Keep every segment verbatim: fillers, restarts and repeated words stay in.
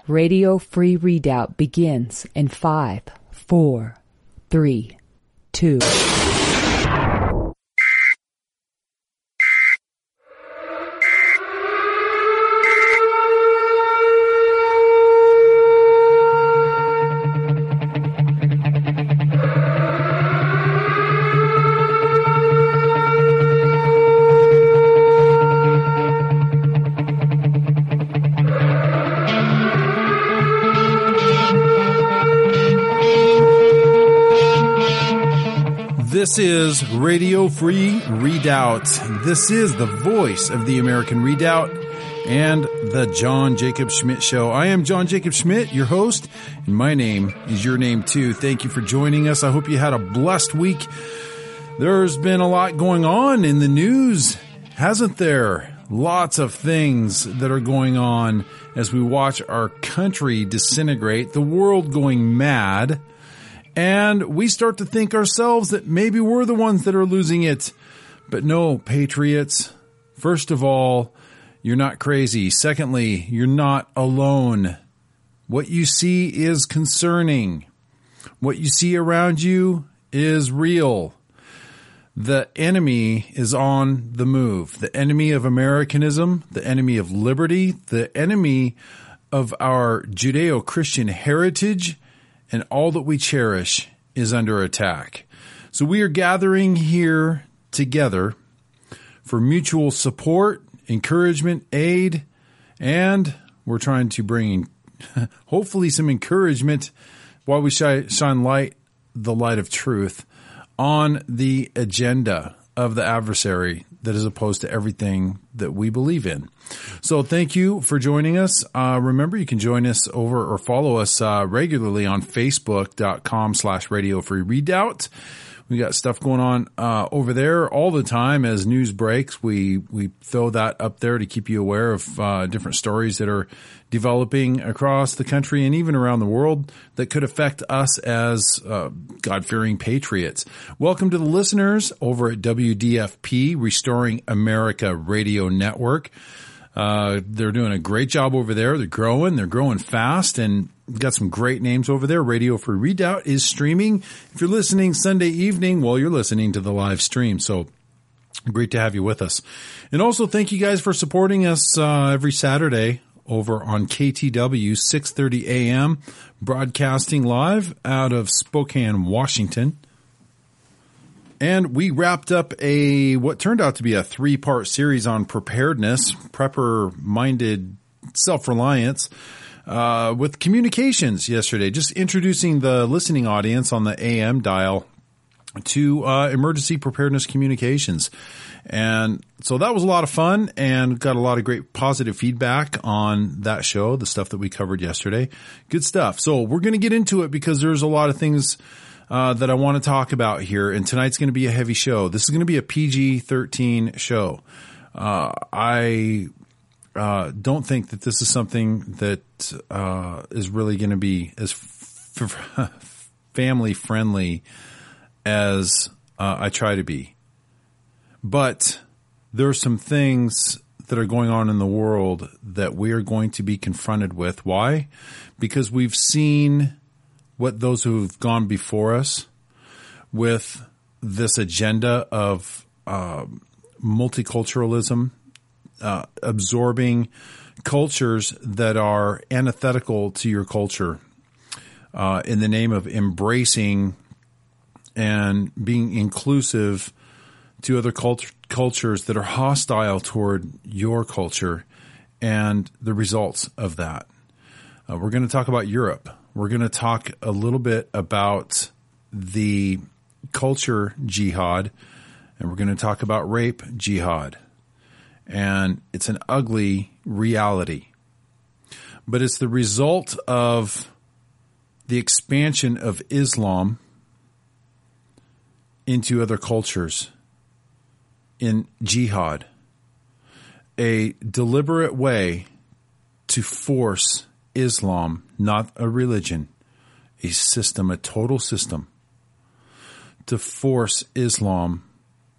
Radio Free Redoubt begins in five, four, three, two. This is Radio Free Redoubt. This is the voice of the American Redoubt and the John Jacob Schmidt Show. I am John Jacob Schmidt, your host, and my name is your name too. Thank you for joining us. I hope you had a blessed week. There's been a lot going on in the news, hasn't there? Lots of things that are going on as we watch our country disintegrate, the world going mad. And we start to think ourselves that maybe we're the ones that are losing it. But no, patriots, first of all, you're not crazy. Secondly, you're not alone. What you see is concerning. What you see around you is real. The enemy is on the move. The enemy of Americanism, the enemy of liberty, the enemy of our Judeo-Christian heritage, and all that we cherish is under attack. So we are gathering here together for mutual support, encouragement, aid, and we're trying to bring hopefully some encouragement while we shine light, the light of truth, on the agenda of the adversary that is opposed to everything that we believe in. So thank you for joining us. Uh, remember, you can join us over or follow us uh, regularly on Facebook.com slash Radio Free Redoubt. We got stuff going on uh, over there all the time as news breaks. We we throw that up there to keep you aware of uh, different stories that are developing across the country and even around the world that could affect us as uh, God-fearing patriots. Welcome to the listeners over at W D F P, Restoring America Radio Network. Uh, they're doing a great job over there. They're growing. They're growing fast, and we've got some great names over there. Radio Free Redoubt is streaming. If you're listening Sunday evening, well, you're listening to the live stream. So great to have you with us. And also thank you guys for supporting us uh, every Saturday over on K T W six thirty A M, broadcasting live out of Spokane, Washington. And we wrapped up a what turned out to be a three-part series on preparedness, prepper-minded self-reliance, uh, with communications yesterday, just introducing the listening audience on the A M dial to uh, emergency preparedness communications. And so that was a lot of fun and got a lot of great positive feedback on that show, the stuff that we covered yesterday. Good stuff. So we're going to get into it because there's a lot of things Uh, that I want to talk about here, and tonight's going to be a heavy show. This is going to be a P G thirteen show. Uh, I uh, don't think that this is something that uh, is really going to be as f- family friendly as uh, I try to be. But there are some things that are going on in the world that we are going to be confronted with. Why? Because we've seen what those who've gone before us with this agenda of uh, multiculturalism, uh, absorbing cultures that are antithetical to your culture uh, in the name of embracing and being inclusive to other cult- cultures that are hostile toward your culture and the results of that. Uh, we're going to talk about Europe. We're going to talk a little bit about the culture jihad, and we're going to talk about rape jihad. And it's an ugly reality. But it's the result of the expansion of Islam into other cultures in jihad, a deliberate way to force Islam, not a religion, a system, a total system, to force Islam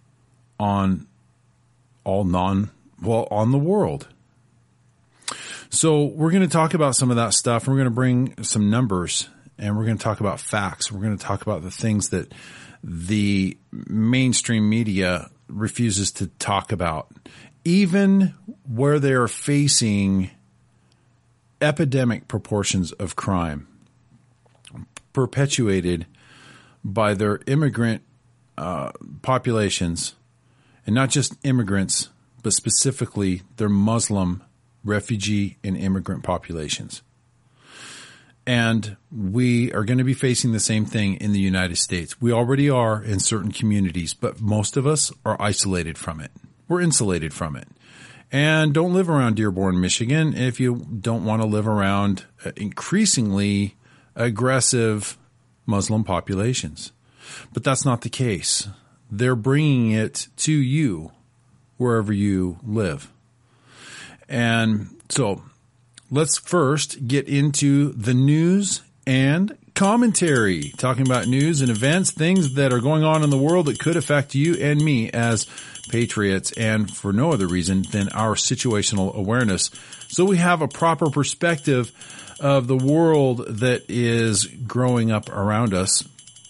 on all non, well, on the world. So we're going to talk about some of that stuff. We're going to bring some numbers, and we're going to talk about facts. We're going to talk about the things that the mainstream media refuses to talk about, even where they are facing epidemic proportions of crime perpetuated by their immigrant uh, populations, and not just immigrants, but specifically their Muslim refugee and immigrant populations. And we are going to be facing the same thing in the United States. We already are in certain communities, but most of us are isolated from it. We're insulated from it. And don't live around Dearborn, Michigan if you don't want to live around increasingly aggressive Muslim populations. But that's not the case. They're bringing it to you wherever you live. And so let's first get into the news and commentary, talking about news and events, things that are going on in the world that could affect you and me as patriots, and for no other reason than our situational awareness. So we have a proper perspective of the world that is growing up around us.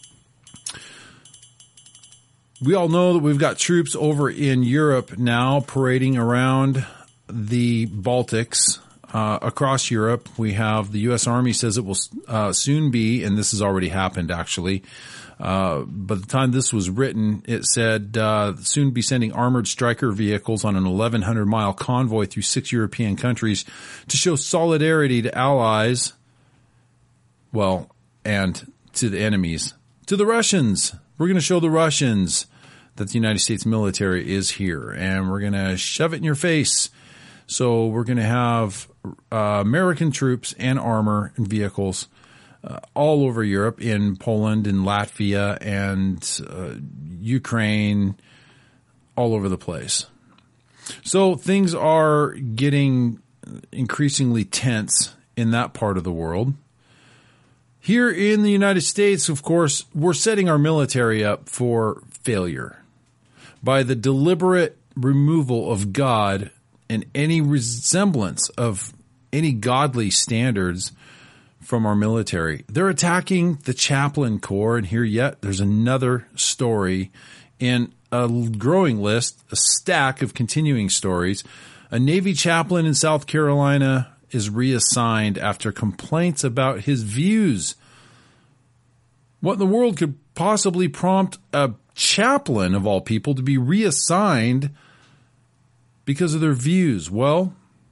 We all know that we've got troops over in Europe now parading around the Baltics. Uh, across Europe, we have the U S Army says it will uh, soon be, and this has already happened actually. Uh, by the time this was written, it said uh, soon be sending armored Stryker vehicles on an eleven hundred mile convoy through six European countries to show solidarity to allies, well, and to the enemies, to the Russians. We're going to show the Russians that the United States military is here, and we're going to shove it in your face. So we're going to have uh, American troops and armor and vehicles uh, all over Europe, in Poland and Latvia and uh, Ukraine, all over the place. So things are getting increasingly tense in that part of the world. Here in the United States, of course, we're setting our military up for failure by the deliberate removal of God and any resemblance of any godly standards from our military. They're attacking the chaplain corps, and here yet there's another story in a growing list, a stack of continuing stories. A Navy chaplain in South Carolina is reassigned after complaints about his views. What in the world could possibly prompt a chaplain, of all people, to be reassigned because of their views? Well,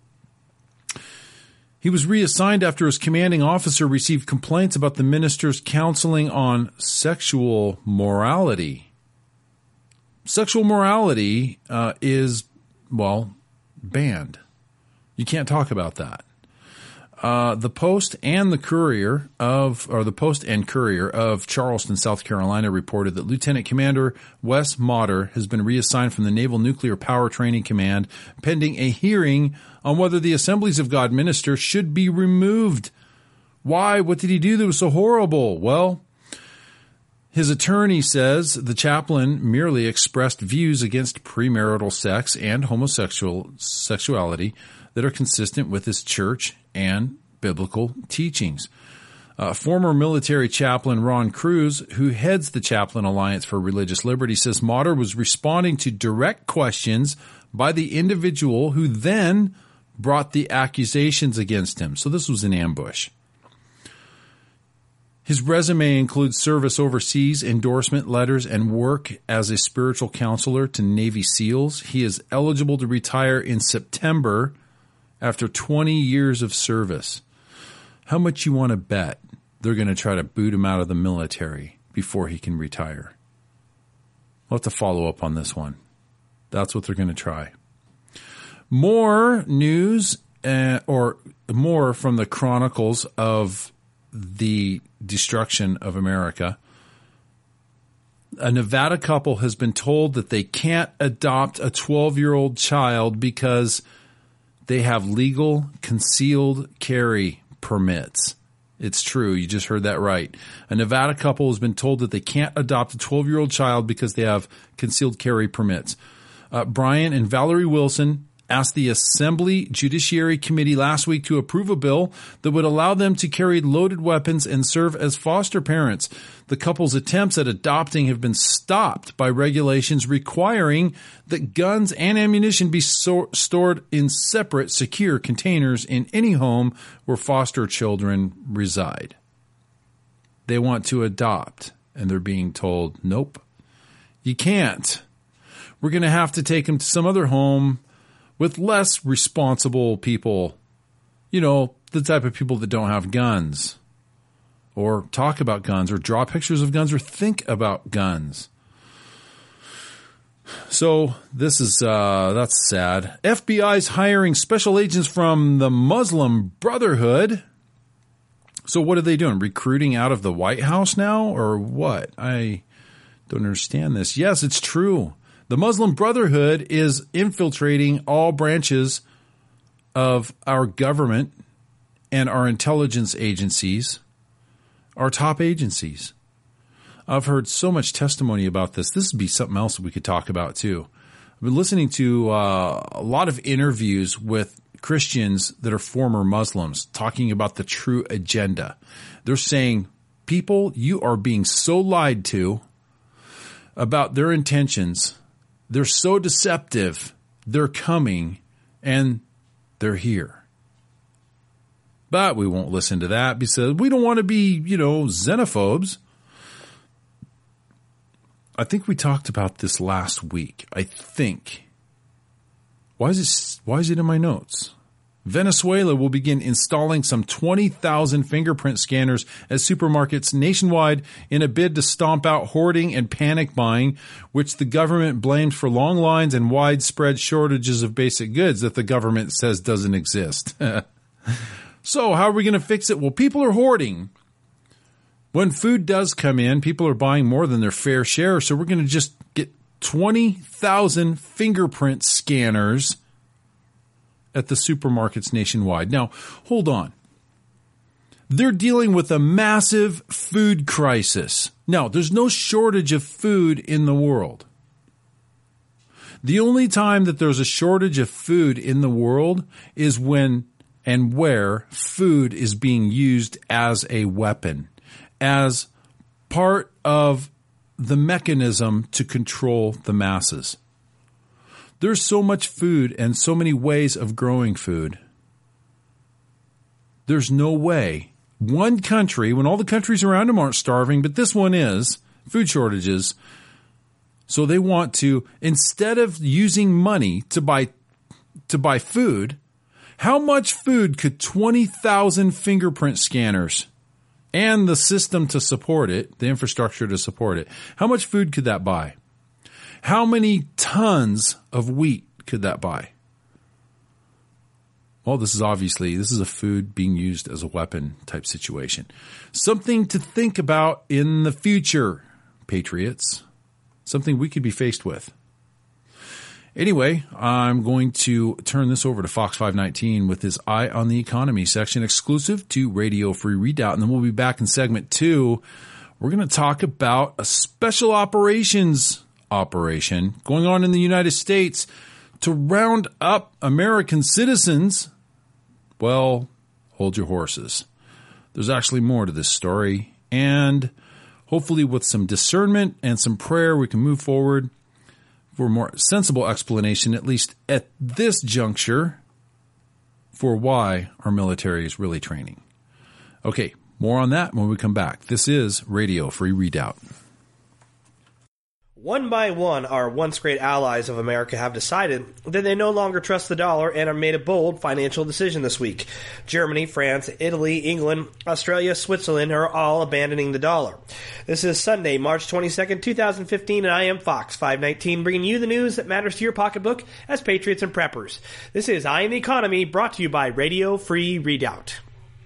he was reassigned after his commanding officer received complaints about the minister's counseling on sexual morality. Sexual morality uh, is, well, banned. You can't talk about that. Uh, the Post and the Courier of, or the Post and Courier of Charleston, South Carolina, reported that Lieutenant Commander Wes Motter has been reassigned from the Naval Nuclear Power Training Command pending a hearing on whether the Assemblies of God minister should be removed. Why? What did he do that was so horrible? Well, his attorney says the chaplain merely expressed views against premarital sex and homosexual sexuality that are consistent with his church and biblical teachings. Uh, former military chaplain Ron Cruz, who heads the Chaplain Alliance for Religious Liberty, says Motter was responding to direct questions by the individual who then brought the accusations against him. So this was an ambush. His resume includes service overseas, endorsement letters, and work as a spiritual counselor to Navy SEALs. He is eligible to retire in September after twenty years of service. How much you want to bet they're going to try to boot him out of the military before he can retire? We'll have to follow up on this one. That's what they're going to try. More news, uh, or more from the chronicles of the destruction of America. A Nevada couple has been told that they can't adopt a twelve-year-old child because they have legal concealed carry permits. It's true. You just heard that right. A Nevada couple has been told that they can't adopt a twelve-year-old child because they have concealed carry permits. Uh, Brian and Valerie Wilson asked the Assembly Judiciary Committee last week to approve a bill that would allow them to carry loaded weapons and serve as foster parents. The couple's attempts at adopting have been stopped by regulations requiring that guns and ammunition be so- stored in separate, secure containers in any home where foster children reside. They want to adopt, and they're being told, nope, you can't. We're going to have to take them to some other home with less responsible people, you know, the type of people that don't have guns or talk about guns or draw pictures of guns or think about guns. So this is, uh, that's sad. F B I's hiring special agents from the Muslim Brotherhood. So what are they doing? Recruiting out of the White House now or what? I don't understand this. Yes, it's true. The Muslim Brotherhood is infiltrating all branches of our government and our intelligence agencies, our top agencies. I've heard so much testimony about this. This would be something else we could talk about too. I've been listening to uh, a lot of interviews with Christians that are former Muslims talking about the true agenda. They're saying, people, you are being so lied to about their intentions. They're so deceptive. They're coming and they're here. But we won't listen to that because we don't want to be, you know, xenophobes. I think we talked about this last week. I think. Why is it, why is it in my notes? Venezuela will begin installing some twenty thousand fingerprint scanners at supermarkets nationwide in a bid to stomp out hoarding and panic buying, which the government blamed for long lines and widespread shortages of basic goods that the government says doesn't exist. So how are we going to fix it? Well, people are hoarding. When food does come in, people are buying more than their fair share, so we're going to just get twenty thousand fingerprint scanners at the supermarkets nationwide. Now, hold on. They're dealing with a massive food crisis. Now, there's no shortage of food in the world. The only time that there's a shortage of food in the world is when and where food is being used as a weapon, as part of the mechanism to control the masses. There's so much food and so many ways of growing food. There's no way one country, when all the countries around them aren't starving, but this one is, food shortages. So they want to, instead of using money to buy to buy food, how much food could twenty thousand fingerprint scanners and the system to support it, the infrastructure to support it, how much food could that buy? How many tons of wheat could that buy? Well, this is obviously, this is a food being used as a weapon type situation. Something to think about in the future, patriots. Something we could be faced with. Anyway, I'm going to turn this over to Fox five nineteen with his Eye on the Economy section exclusive to Radio Free Redoubt. And then we'll be back in segment two. We're going to talk about a special operations operation going on in the United States to round up American citizens. Well, hold your horses. There's actually more to this story, and hopefully with some discernment and some prayer, we can move forward for a more sensible explanation, at least at this juncture, for why our military is really training. Okay, more on that when we come back. This is Radio Free Redoubt. One by one, our once great allies of America have decided that they no longer trust the dollar and have made a bold financial decision this week. Germany, France, Italy, England, Australia, Switzerland are all abandoning the dollar. This is Sunday, March twenty-second, twenty fifteen, and I am Fox five nineteen, bringing you the news that matters to your pocketbook as patriots and preppers. This is Eye on the Economy, brought to you by Radio Free Redoubt.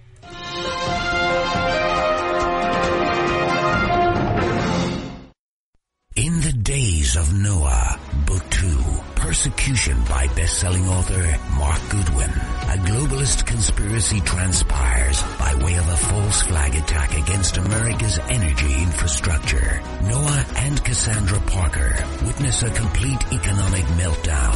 In the days of Noah, Book two, Persecution by best-selling author Mark Goodwin, a globalist conspiracy transpires by way of a false flag attack against America's energy infrastructure. Noah and Cassandra Parker witness a complete economic meltdown.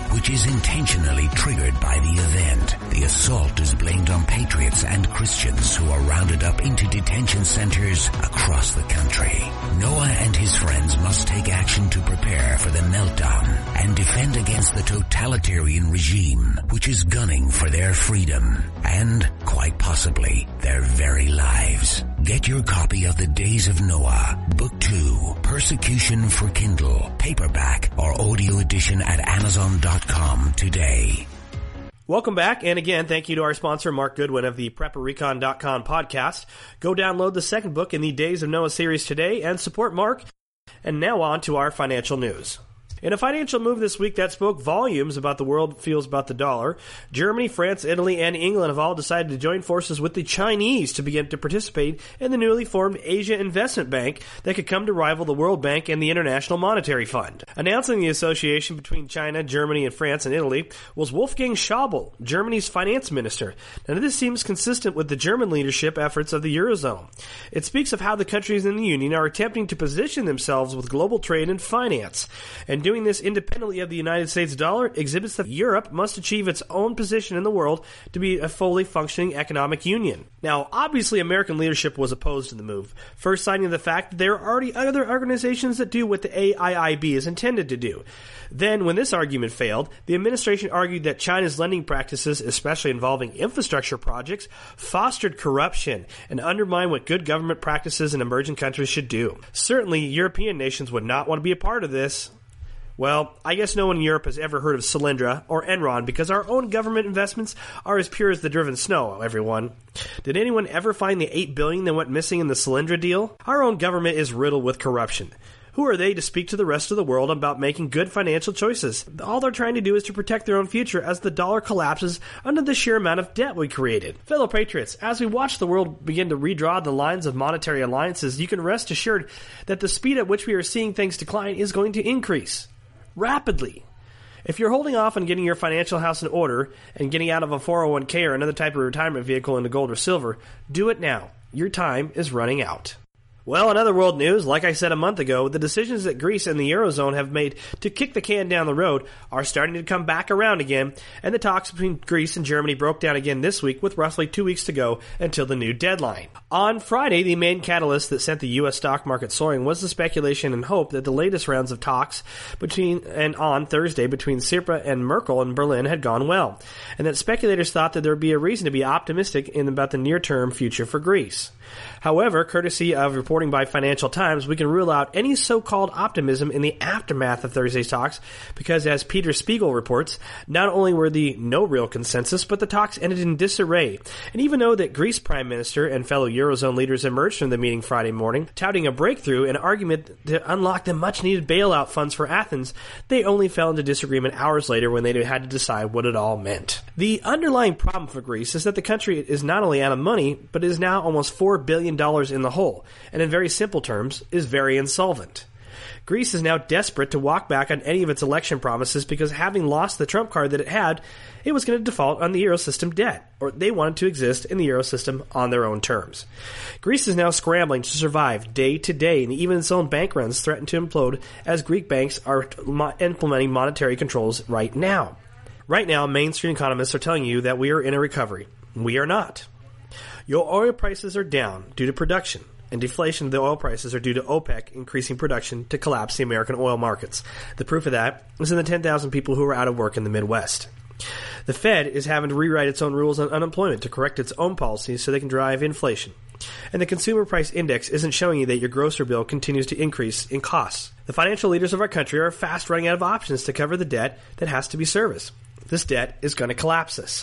which is intentionally triggered by the event. The assault is blamed on patriots and Christians who are rounded up into detention centers across the country. Noah and his friends must take action to prepare for the meltdown and defend against the totalitarian regime, which is gunning for their freedom and, quite possibly, their very lives. Get your copy of The Days of Noah, Book two, Persecution for Kindle, paperback or audio edition at amazon dot com today. Welcome back, and again, thank you to our sponsor, Mark Goodwin of the Prepper Recon dot com podcast. Go download the second book in the Days of Noah series today and support Mark. And now on to our financial news. In a financial move this week that spoke volumes about the world feels about the dollar, Germany, France, Italy, and England have all decided to join forces with the Chinese to begin to participate in the newly formed Asia Investment Bank that could come to rival the World Bank and the International Monetary Fund. Announcing the association between China, Germany, and France and Italy was Wolfgang Schäuble, Germany's finance minister. Now, this seems consistent with the German leadership efforts of the Eurozone. It speaks of how the countries in the Union are attempting to position themselves with global trade and finance, and doing this independently of the United States dollar exhibits that Europe must achieve its own position in the world to be a fully functioning economic union. Now, obviously, American leadership was opposed to the move, first citing the fact that there are already other organizations that do what the A I I B is intended to do. Then, when this argument failed, the administration argued that China's lending practices, especially involving infrastructure projects, fostered corruption and undermined what good government practices in emerging countries should do. Certainly, European nations would not want to be a part of this. Well, I guess no one in Europe has ever heard of Solyndra or Enron because our own government investments are as pure as the driven snow, everyone. Did anyone ever find the eight billion dollars that went missing in the Solyndra deal? Our own government is riddled with corruption. Who are they to speak to the rest of the world about making good financial choices? All they're trying to do is to protect their own future as the dollar collapses under the sheer amount of debt we created. Fellow patriots, as we watch the world begin to redraw the lines of monetary alliances, you can rest assured that the speed at which we are seeing things decline is going to increase rapidly. If you're holding off on getting your financial house in order and getting out of a four oh one k or another type of retirement vehicle into gold or silver, do it now. Your time is running out. Well, in other world news, like I said a month ago, the decisions that Greece and the Eurozone have made to kick the can down the road are starting to come back around again, and the talks between Greece and Germany broke down again this week with roughly two weeks to go until the new deadline. On Friday, the main catalyst that sent the U S stock market soaring was the speculation and hope that the latest rounds of talks between and on Thursday between Tsipras and Merkel in Berlin had gone well, and that speculators thought that there would be a reason to be optimistic in about the near-term future for Greece. However, courtesy of reporting by Financial Times, we can rule out any so-called optimism in the aftermath of Thursday's talks because, as Peter Spiegel reports, not only were the no real consensus, but the talks ended in disarray. And even though that Greece Prime Minister and fellow Eurozone leaders emerged from the meeting Friday morning, touting a breakthrough and argument to unlock the much-needed bailout funds for Athens, they only fell into disagreement hours later when they had to decide what it all meant. The underlying problem for Greece is that the country is not only out of money, but is now almost four billion dollars in the hole, and in very simple terms, is very insolvent. Greece is now desperate to walk back on any of its election promises because having lost the trump card that it had, it was going to default on the Eurosystem debt, or they wanted to exist in the Eurosystem on their own terms. Greece is now scrambling to survive day to day, and even its own bank runs threaten to implode as Greek banks are mo- implementing monetary controls right now. Right now, mainstream economists are telling you that we are in a recovery. We are not. Your oil prices are down due to production, and deflation of the oil prices are due to OPEC increasing production to collapse the American oil markets. The proof of that is in the ten thousand people who are out of work in the Midwest. The Fed is having to rewrite its own rules on unemployment to correct its own policies so they can drive inflation. And the Consumer Price Index isn't showing you that your grocery bill continues to increase in costs. The financial leaders of our country are fast running out of options to cover the debt that has to be serviced. This debt is going to collapse us.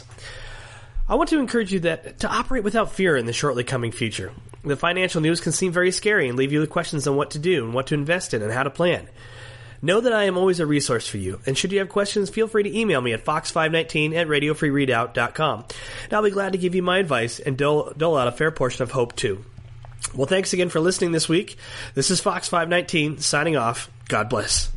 I want to encourage you that to operate without fear in the shortly coming future. The financial news can seem very scary and leave you with questions on what to do and what to invest in and how to plan. Know that I am always a resource for you, and should you have questions, feel free to email me at fox five nineteen at radio free readout dot com. And I'll be glad to give you my advice and dole, dole out a fair portion of hope too. Well, thanks again for listening this week. This is Fox five nineteen signing off. God bless.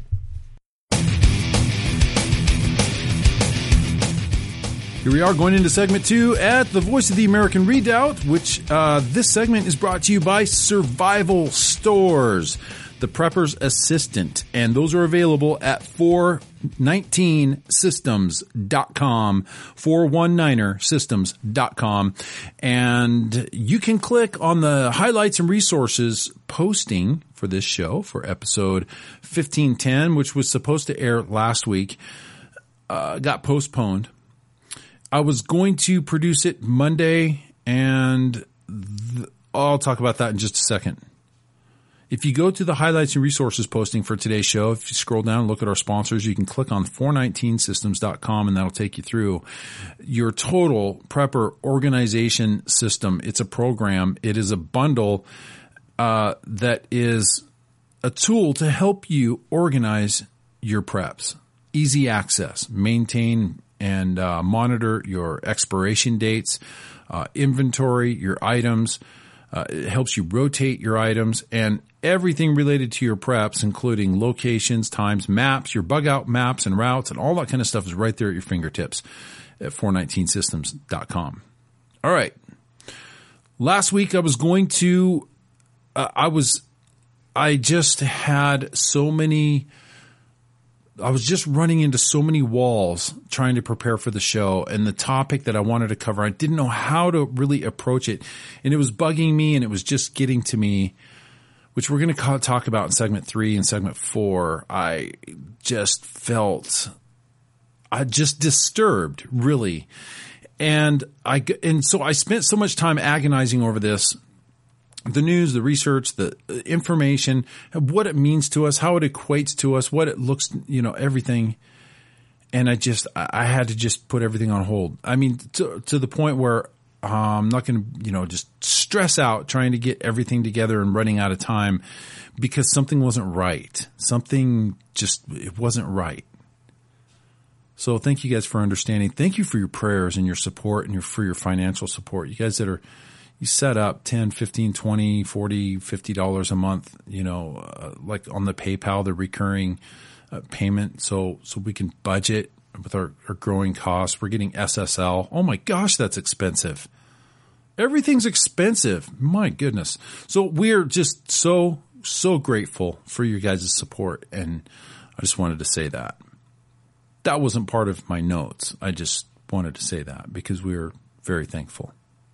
Here we are going into segment two at the Voice of the American Redoubt, which uh, this segment is brought to you by Survival Stores, the Prepper's Assistant. And those are available at four nineteen systems dot com, four one niner systems dot com. And you can click on the highlights and resources posting for this show for episode fifteen ten, which was supposed to air last week, uh, got postponed. I was going to produce it Monday, and th- I'll talk about that in just a second. If you go to the highlights and resources posting for today's show, if you scroll down and look at our sponsors, you can click on four nineteen systems dot com, and that'll take you through your total prepper organization system. It's a program. It is a bundle uh, that is a tool to help you organize your preps. Easy access, maintain and uh, monitor your expiration dates, uh, inventory your items. Uh, it helps you rotate your items and everything related to your preps, including locations, times, maps, your bug out maps and routes, and all that kind of stuff is right there at your fingertips at four nineteen systems dot com. All right. Last week I was going to, uh, I was, I just had so many I was just running into so many walls trying to prepare for the show, and the topic that I wanted to cover, I didn't know how to really approach it, and it was bugging me, and it was just getting to me, which we're going to talk about in segment three and segment four. I just felt, I just disturbed, really. And I, and so I spent so much time agonizing over this. The news, the research, the information, what it means to us, how it equates to us, what it looks, you know, everything. And I just, I had to just put everything on hold. I mean, to, to the point where uh, I'm not going to, you know, just stress out trying to get everything together and running out of time because something wasn't right. Something just, it wasn't right. So thank you guys for understanding. Thank you for your prayers and your support and your, for your financial support. You guys that are, you set up ten, fifteen, twenty, forty, fifty dollars a month, you know, uh, like on the PayPal, the recurring uh, payment. So, so we can budget with our, our growing costs. We're getting S S L. Oh my gosh, that's expensive. Everything's expensive. My goodness. So we're just so, so grateful for your guys' support. And I just wanted to say that. That wasn't part of my notes. I just wanted to say that because we were very thankful.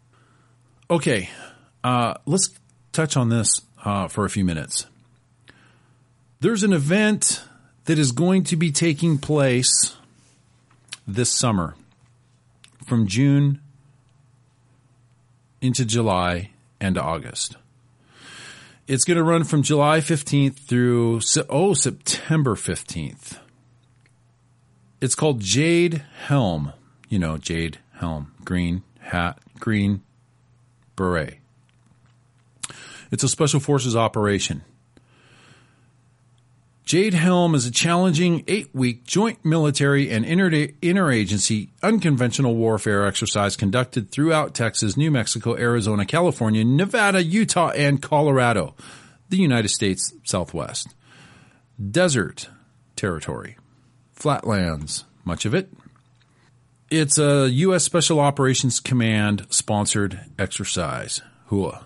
Okay, uh, let's touch on this uh, for a few minutes. There's an event that is going to be taking place this summer from June into July and August. It's going to run from July fifteenth through, oh, September fifteenth. It's called Jade Helm. You know, Jade Helm, green hat, green beret. It's a special forces operation. Jade Helm is a challenging eight-week joint military and inter- interagency unconventional warfare exercise conducted throughout Texas, New Mexico, Arizona, California, Nevada, Utah, and Colorado, the United States Southwest. Desert territory. Flatlands, much of it. It's a U S Special Operations Command sponsored exercise. H U A.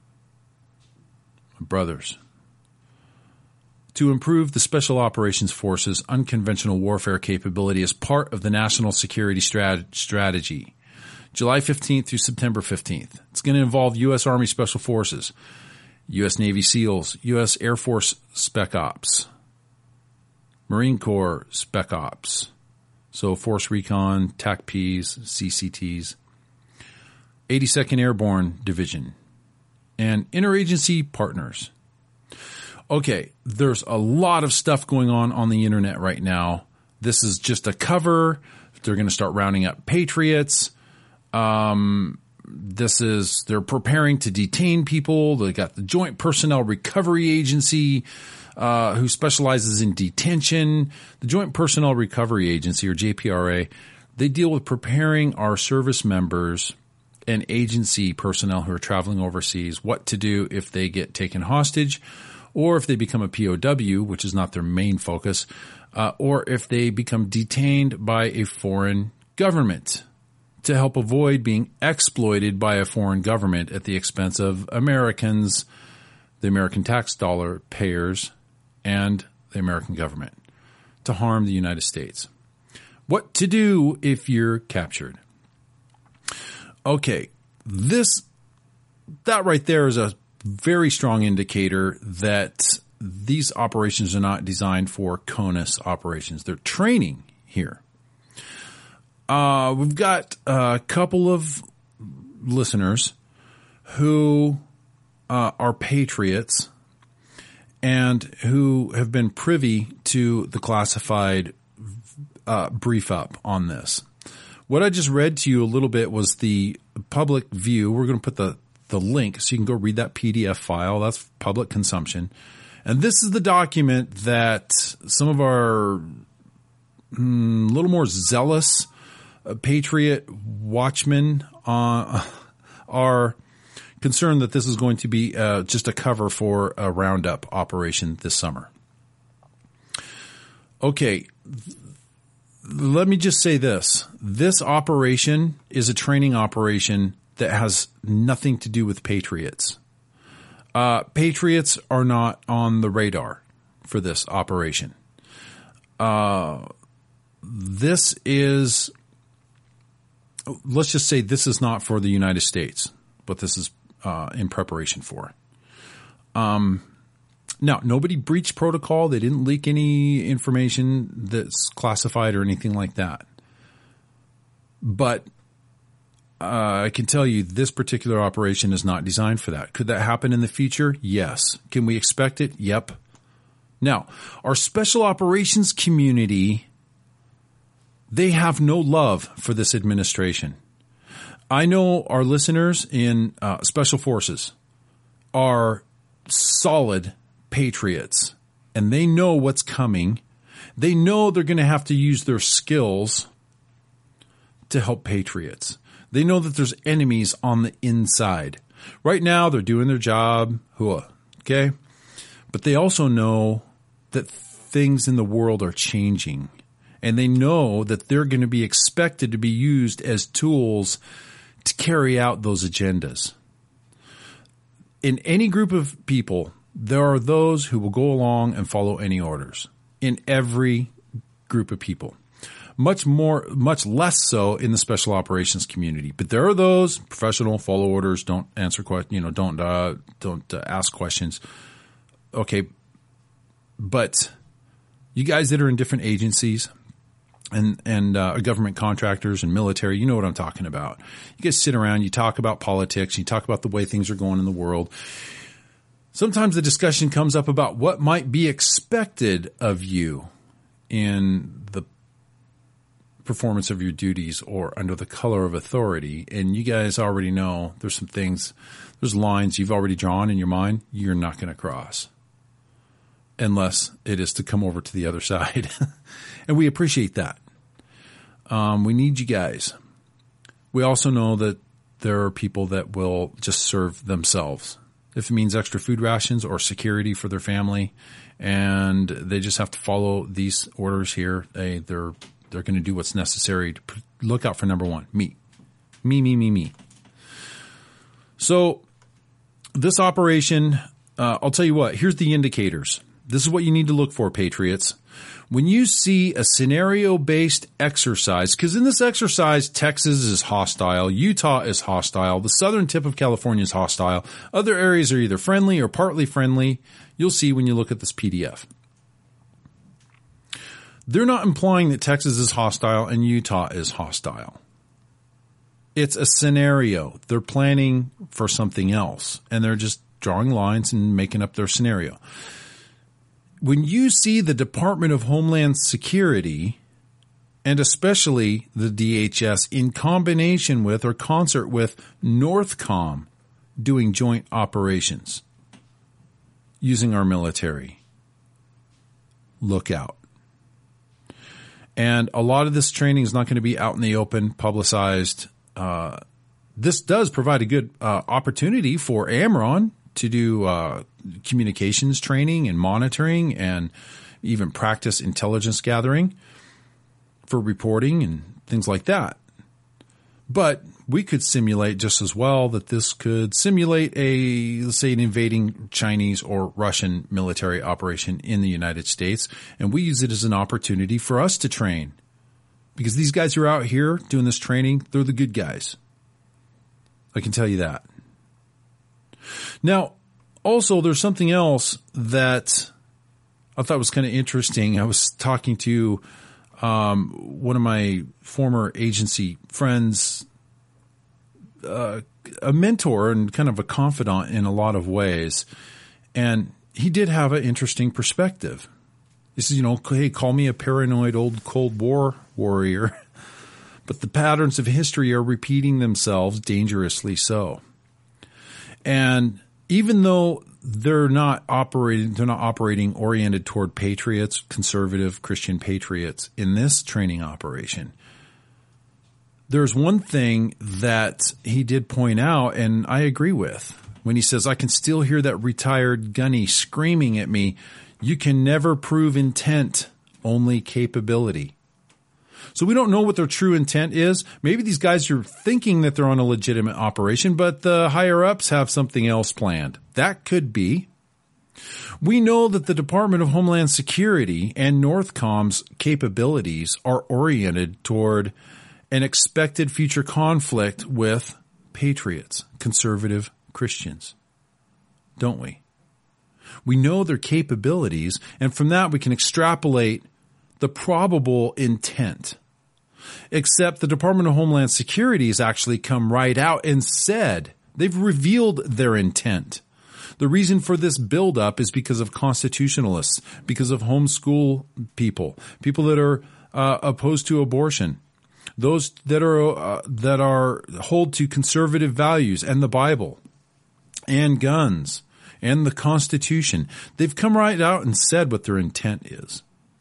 Brothers. To improve the Special Operations Force's unconventional warfare capability as part of the National Security Strat- Strategy. July fifteenth through September fifteenth. It's going to involve U S Army Special Forces, U S Navy SEALs, U S Air Force Spec Ops, Marine Corps Spec Ops. So Force Recon, T A C Ps, C C Ts, eighty-second Airborne Division, and interagency partners. Okay, there's a lot of stuff going on on the internet right now. This is just a cover. They're going to start rounding up patriots. Um, this is, they're preparing to detain people. They got the Joint Personnel Recovery Agency, Uh, who specializes in detention. The Joint Personnel Recovery Agency, or J P R A, they deal with preparing our service members and agency personnel who are traveling overseas what to do if they get taken hostage, or if they become a P O W, which is not their main focus, uh, or if they become detained by a foreign government, to help avoid being exploited by a foreign government at the expense of Americans, the American tax dollar payers, and the American government. to harm the United States. What to do if you're captured. Okay, this, that right there is a very strong indicator that these operations are not designed for CONUS operations. They're training here. Uh, we've got a couple of listeners who uh, are patriots and who have been privy to the classified uh, brief up on this. What I just read to you a little bit was the public view. We're going to put the, the link so you can go read that P D F file. That's public consumption. And this is the document that some of our mm, little more zealous uh, patriot watchmen uh, are concerned that this is going to be uh, just a cover for a roundup operation this summer. Okay, let me just say this. This operation is a training operation that has nothing to do with patriots. Uh, patriots are not on the radar for this operation. Uh, this is, let's just say this is not for the United States, but this is uh, in preparation for. Um, now, nobody breached protocol. They didn't leak any information that's classified or anything like that. But Uh, I can tell you this particular operation is not designed for that. Could that happen in the future? Yes. Can we expect it? Yep. Now, our special operations community, they have no love for this administration. I know our listeners in uh, special forces are solid patriots, and they know what's coming. They know they're going to have to use their skills to help patriots. They know that there's enemies on the inside. Right now, they're doing their job, okay? But they also know that things in the world are changing. And they know that they're going to be expected to be used as tools to carry out those agendas. In any group of people, there are those who will go along and follow any orders. In every group of people. Much more, much less so in the special operations community. But there are those professional, follow orders, don't answer questions, you know, don't uh, don't uh, ask questions. Okay, but you guys that are in different agencies and and uh, government contractors and military, you know what I'm talking about. You guys sit around, you talk about politics, you talk about the way things are going in the world. Sometimes the discussion comes up about what might be expected of you in the performance of your duties or under the color of authority. And you guys already know there's some things, there's lines you've already drawn in your mind you're not going to cross unless it is to come over to the other side. And we appreciate that. Um, we need you guys. We also know that there are people that will just serve themselves. If it means extra food rations or security for their family, and they just have to follow these orders here, they, they're They're going to do what's necessary to look out for number one, me. Me, me, me, me. So this operation, uh, I'll tell you what, here's the indicators. This is what you need to look for, patriots. When you see a scenario-based exercise, because in this exercise, Texas is hostile, Utah is hostile, the southern tip of California is hostile, other areas are either friendly or partly friendly. You'll see when you look at this P D F. They're not implying that Texas is hostile and Utah is hostile. It's a scenario. They're planning for something else, and they're just drawing lines and making up their scenario. When you see the Department of Homeland Security, and especially the D H S, in combination with or concert with NORTHCOM doing joint operations using our military, look out. And a lot of this training is not going to be out in the open, publicized. Uh, this does provide a good uh, opportunity for AMRON to do uh, communications training and monitoring and even practice intelligence gathering for reporting and things like that. But we could simulate just as well that this could simulate a, let's say, an invading Chinese or Russian military operation in the United States. And we use it as an opportunity for us to train. Because these guys who are out here doing this training, they're the good guys. I can tell you that. Now, also, there's something else that I thought was kind of interesting. I was talking to um, one of my former agency friends, uh, a mentor and kind of a confidant in a lot of ways. And he did have an interesting perspective. He says, you know, hey, call me a paranoid old Cold War warrior, but the patterns of history are repeating themselves, dangerously so. And even though they're not operating, they're not operating oriented toward patriots, conservative Christian patriots in this training operation, there's one thing that he did point out, and I agree with, when he says, I can still hear that retired gunny screaming at me, you can never prove intent, only capability. So we don't know what their true intent is. Maybe these guys are thinking that they're on a legitimate operation, but the higher-ups have something else planned. That could be. We know that the Department of Homeland Security and Northcom's capabilities are oriented toward an expected future conflict with patriots, conservative Christians, don't we? We know their capabilities, and from that we can extrapolate the probable intent. Except the Department of Homeland Security has actually come right out and said they've revealed their intent. The reason for this buildup is because of constitutionalists, because of homeschool people, people that are uh, opposed to abortion, those that are uh, that are hold to conservative values and the Bible and guns and the Constitution. They've come right out and said what their intent is.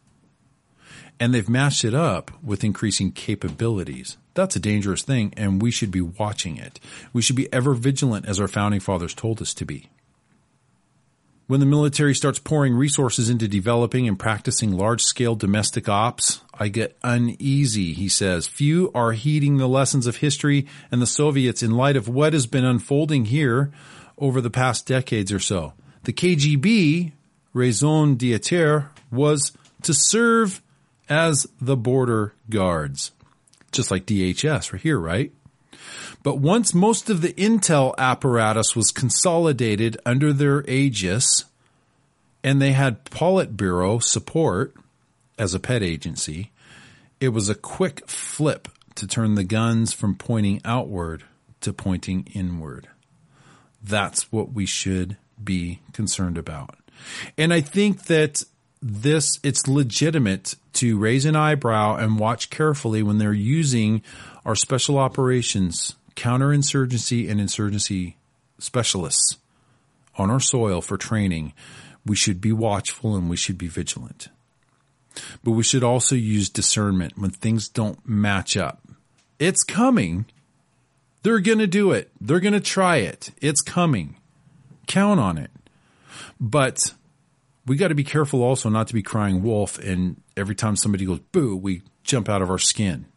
And they've matched it up with increasing capabilities. That's a dangerous thing, and we should be watching it. We should be ever vigilant, as our founding fathers told us to be. When the military starts pouring resources into developing and practicing large-scale domestic ops, I get uneasy, he says. Few are heeding the lessons of history and the Soviets in light of what has been unfolding here over the past decades or so. The K G B, raison d'etre, was to serve as the border guards, just like D H S right here, right? But once most of the intel apparatus was consolidated under their aegis and they had Politburo support as a pet agency, it was a quick flip to turn the guns from pointing outward to pointing inward. That's what we should be concerned about. And I think that this, it's legitimate to raise an eyebrow and watch carefully when they're using our special operations, counterinsurgency and insurgency specialists on our soil for training. We should be watchful and we should be vigilant. But we should also use discernment when things don't match up. It's coming. They're going to do it. They're going to try it. It's coming. Count on it. But we got to be careful also not to be crying wolf, and every time somebody goes boo, we jump out of our skin.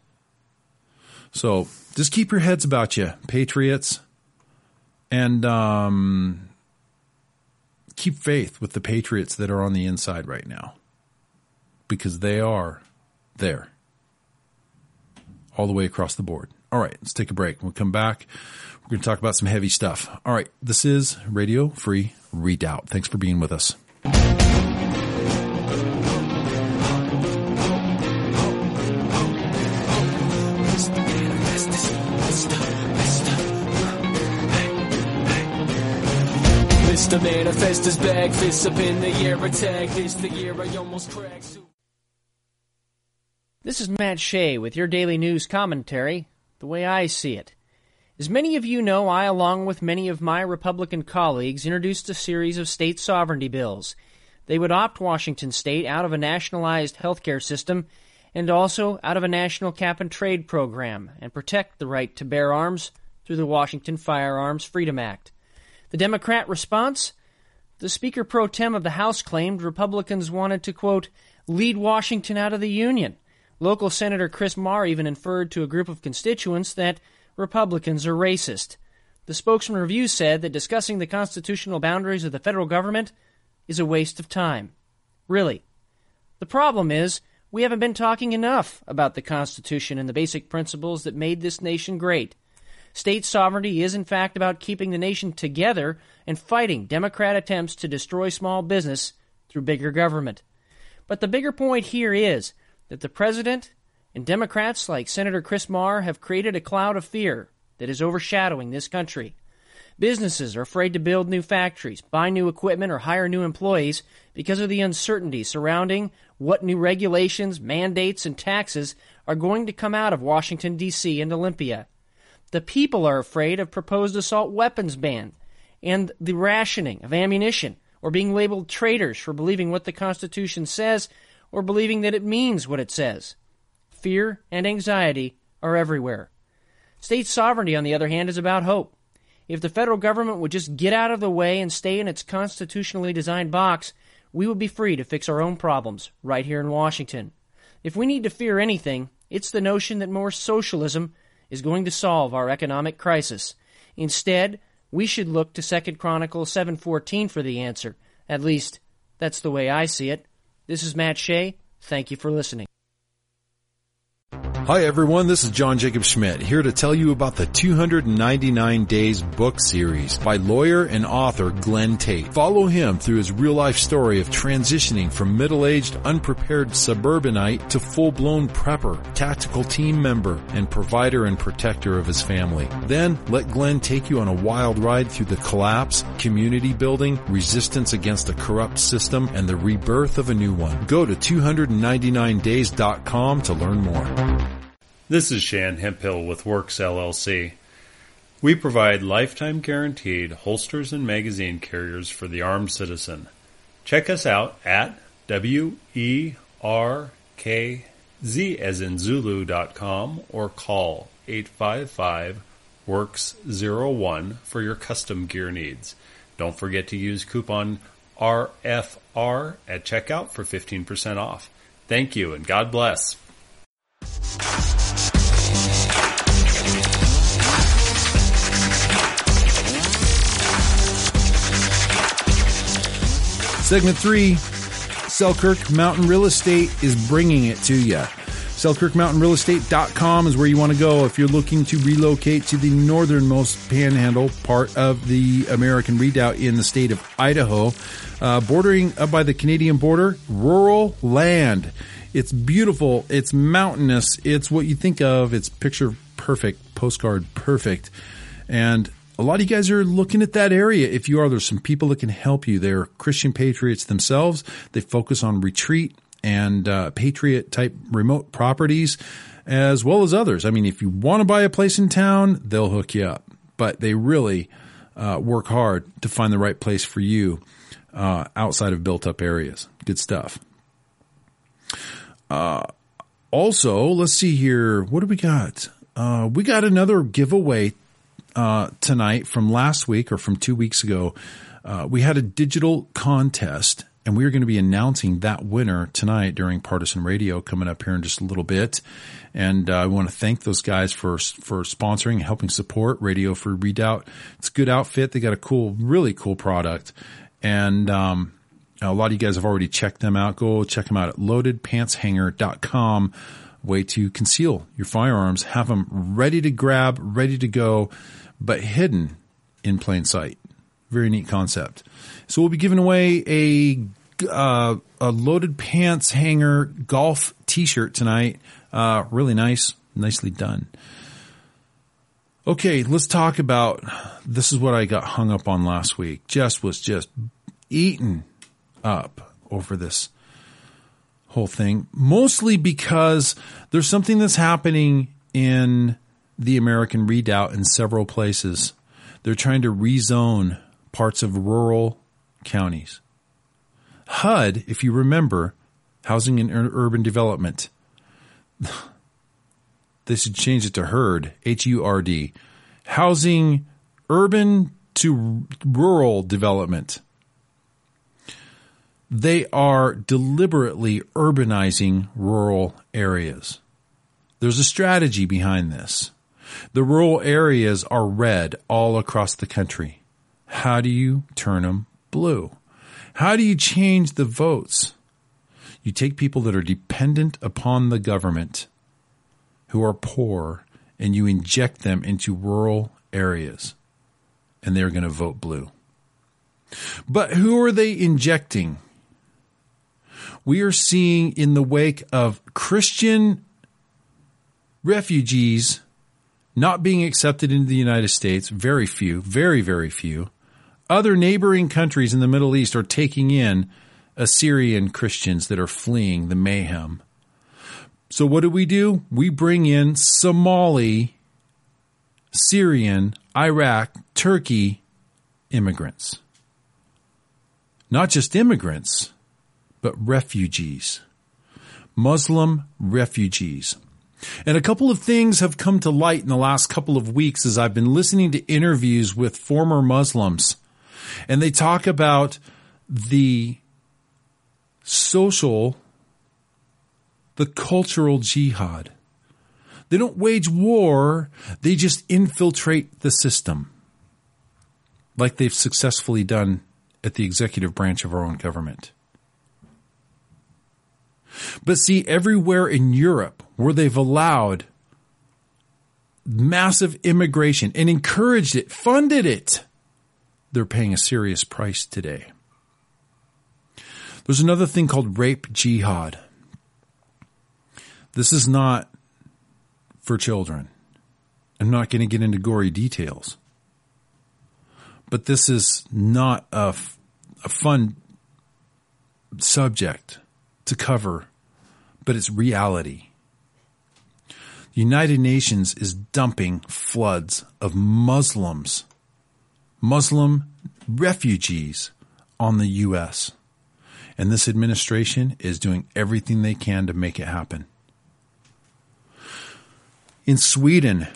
So just keep your heads about you, patriots, and um, keep faith with the patriots that are on the inside right now, because they are there all the way across the board. All right, let's take a break. When we come back, we're going to talk about some heavy stuff. All right, this is Radio Free Redoubt. Thanks for being with us. Mister Manifest is back, fists up in the air, attack. This the year I almost cracked. This is Matt Shea with your daily news commentary, the way I see it. As many of you know, I, along with many of my Republican colleagues, introduced a series of state sovereignty bills. They would opt Washington State out of a nationalized healthcare system and also out of a national cap-and-trade program and protect the right to bear arms through the Washington Firearms Freedom Act. The Democrat response? The Speaker pro tem of the House claimed Republicans wanted to, quote, lead Washington out of the Union. Local Senator Chris Marr even inferred to a group of constituents that Republicans are racist. The spokesman review said that discussing the constitutional boundaries of the federal government is a waste of time. Really. The problem is, we haven't been talking enough about the Constitution and the basic principles that made this nation great. State sovereignty is, in fact, about keeping the nation together and fighting Democrat attempts to destroy small business through bigger government. But the bigger point here is that the president and Democrats like Senator Chris Marr have created a cloud of fear that is overshadowing this country. Businesses are afraid to build new factories, buy new equipment, or hire new employees because of the uncertainty surrounding what new regulations, mandates, and taxes are going to come out of Washington, D C and Olympia. The people are afraid of proposed assault weapons ban and the rationing of ammunition, or being labeled traitors for believing what the Constitution says or believing that it means what it says. Fear and anxiety are everywhere. State sovereignty, on the other hand, is about hope. If the federal government would just get out of the way and stay in its constitutionally designed box, we would be free to fix our own problems right here in Washington. If we need to fear anything, it's the notion that more socialism is going to solve our economic crisis. Instead, we should look to Second Chronicles seven fourteen for the answer. At least, that's the way I see it. This is Matt Shea. Thank you for listening. Hi everyone, this is John Jacob Schmidt, here to tell you about the two hundred ninety-nine Days book series by lawyer and author Glenn Tate. Follow him through his real-life story of transitioning from middle-aged, unprepared suburbanite to full-blown prepper, tactical team member, and provider and protector of his family. Then, let Glenn take you on a wild ride through the collapse, community building, resistance against a corrupt system, and the rebirth of a new one. Go to two ninety-nine days dot com to learn more. This is Shan Hemphill with Works L L C. We provide lifetime guaranteed holsters and magazine carriers for the armed citizen. Check us out at W E R K Z as in Zulu dot com or call eight five five works zero one for your custom gear needs. Don't forget to use coupon R F R at checkout for fifteen percent off. Thank you and God bless. Segment three, Selkirk Mountain Real Estate is bringing it to you. Selkirk Mountain Real Estate dot com is where you want to go if you're looking to relocate to the northernmost panhandle part of the American Redoubt in the state of Idaho, uh, bordering up by the Canadian border, rural land. It's beautiful. It's mountainous. It's what you think of. It's picture perfect, postcard perfect. And a lot of you guys are looking at that area. If you are, there's some people that can help you. They're Christian patriots themselves. They focus on retreat and uh, patriot-type remote properties as well as others. I mean, if you want to buy a place in town, they'll hook you up. But they really uh, work hard to find the right place for you uh, outside of built-up areas. Good stuff. Uh, also, let's see here. What do we got? Uh, we got another giveaway Uh, tonight from last week or from two weeks ago. Uh, we had a digital contest and we are going to be announcing that winner tonight during Partisan Radio coming up here in just a little bit. And uh, I want to thank those guys for, for sponsoring and helping support Radio Free Redoubt. It's a good outfit. They got a cool, really cool product. And, um, a lot of you guys have already checked them out. Go check them out at loaded pants hanger dot com. Way to conceal your firearms, have them ready to grab, ready to go, but hidden in plain sight. Very neat concept. So we'll be giving away a uh, a loaded pants hanger golf T-shirt tonight. Uh, really nice, nicely done. Okay, let's talk about, this is what I got hung up on last week. Jess was just eaten up over this whole thing, mostly because there's something that's happening in the American Redoubt in several places. They're trying to rezone parts of rural counties. H U D, if you remember, Housing and Urban Development, they should change it to H U R D, H U R D, Housing Urban to Rural Development. They are deliberately urbanizing rural areas. There's a strategy behind this. The rural areas are red all across the country. How do you turn them blue? How do you change the votes? You take people that are dependent upon the government, who are poor, and you inject them into rural areas, and they're going to vote blue. But who are they injecting? We are seeing, in the wake of Christian refugees not being accepted into the United States, very few, very, very few, other neighboring countries in the Middle East are taking in Assyrian Christians that are fleeing the mayhem. So what do we do? We bring in Somali, Syrian, Iraq, Turkey immigrants. Not just immigrants, but refugees. Muslim refugees. And a couple of things have come to light in the last couple of weeks as I've been listening to interviews with former Muslims. And they talk about the social, the cultural jihad. They don't wage war, they just infiltrate the system, like they've successfully done at the executive branch of our own government. But see, everywhere in Europe where they've allowed massive immigration and encouraged it, funded it, they're paying a serious price today. There's another thing called rape jihad. This is not for children. I'm not going to get into gory details. But this is not a, f- a fun subject to cover, but it's reality. The United Nations is dumping floods of Muslims, Muslim refugees on the U S. And this administration is doing everything they can to make it happen. In Sweden,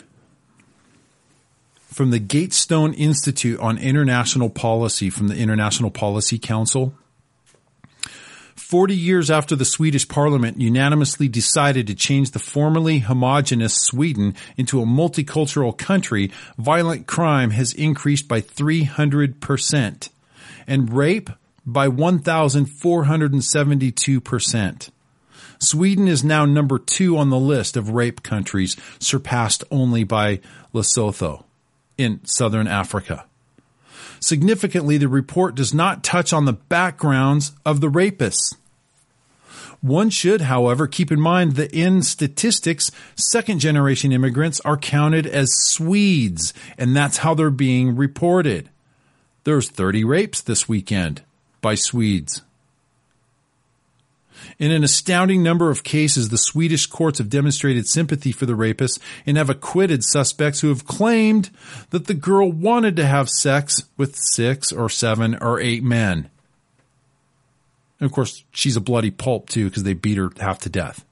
from the Gatestone Institute on International Policy from the International Policy Council, forty years after the Swedish parliament unanimously decided to change the formerly homogenous Sweden into a multicultural country, violent crime has increased by three hundred percent and rape by one thousand four hundred seventy-two percent. Sweden is now number two on the list of rape countries, surpassed only by Lesotho in southern Africa. Significantly, the report does not touch on the backgrounds of the rapists. One should, however, keep in mind that in statistics, second-generation immigrants are counted as Swedes, and that's how they're being reported. There's thirty rapes this weekend by Swedes. In an astounding number of cases, the Swedish courts have demonstrated sympathy for the rapists and have acquitted suspects who have claimed that the girl wanted to have sex with six or seven or eight men. And of course, she's a bloody pulp too because they beat her half to death.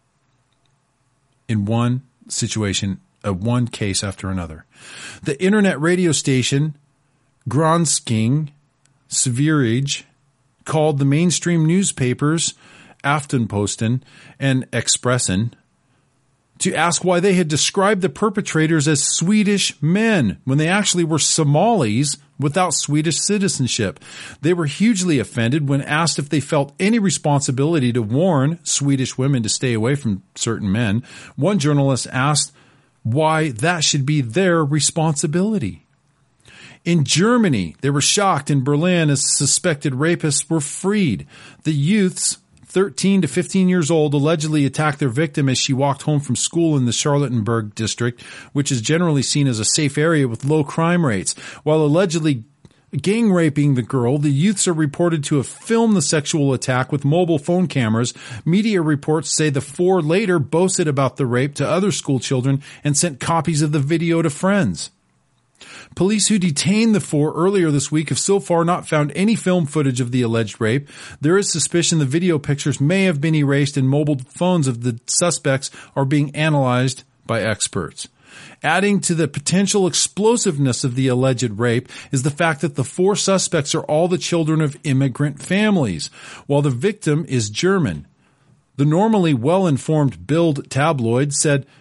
In one situation, uh, one case after another. The internet radio station Gransking Sverige called the mainstream newspapers Aftenposten and Expressen to ask why they had described the perpetrators as Swedish men when they actually were Somalis without Swedish citizenship. They were hugely offended when asked if they felt any responsibility to warn Swedish women to stay away from certain men. One journalist asked why that should be their responsibility. In Germany, they were shocked in Berlin as suspected rapists were freed. The youths, thirteen to fifteen years old, allegedly attacked their victim as she walked home from school in the Charlottenburg district, which is generally seen as a safe area with low crime rates. While allegedly gang raping the girl, the youths are reported to have filmed the sexual attack with mobile phone cameras. Media reports say the four later boasted about the rape to other school children and sent copies of the video to friends. Police who detained the four earlier this week have so far not found any film footage of the alleged rape. There is suspicion the video pictures may have been erased and mobile phones of the suspects are being analyzed by experts. Adding to the potential explosiveness of the alleged rape is the fact that the four suspects are all the children of immigrant families, while the victim is German. The normally well-informed Bild tabloid said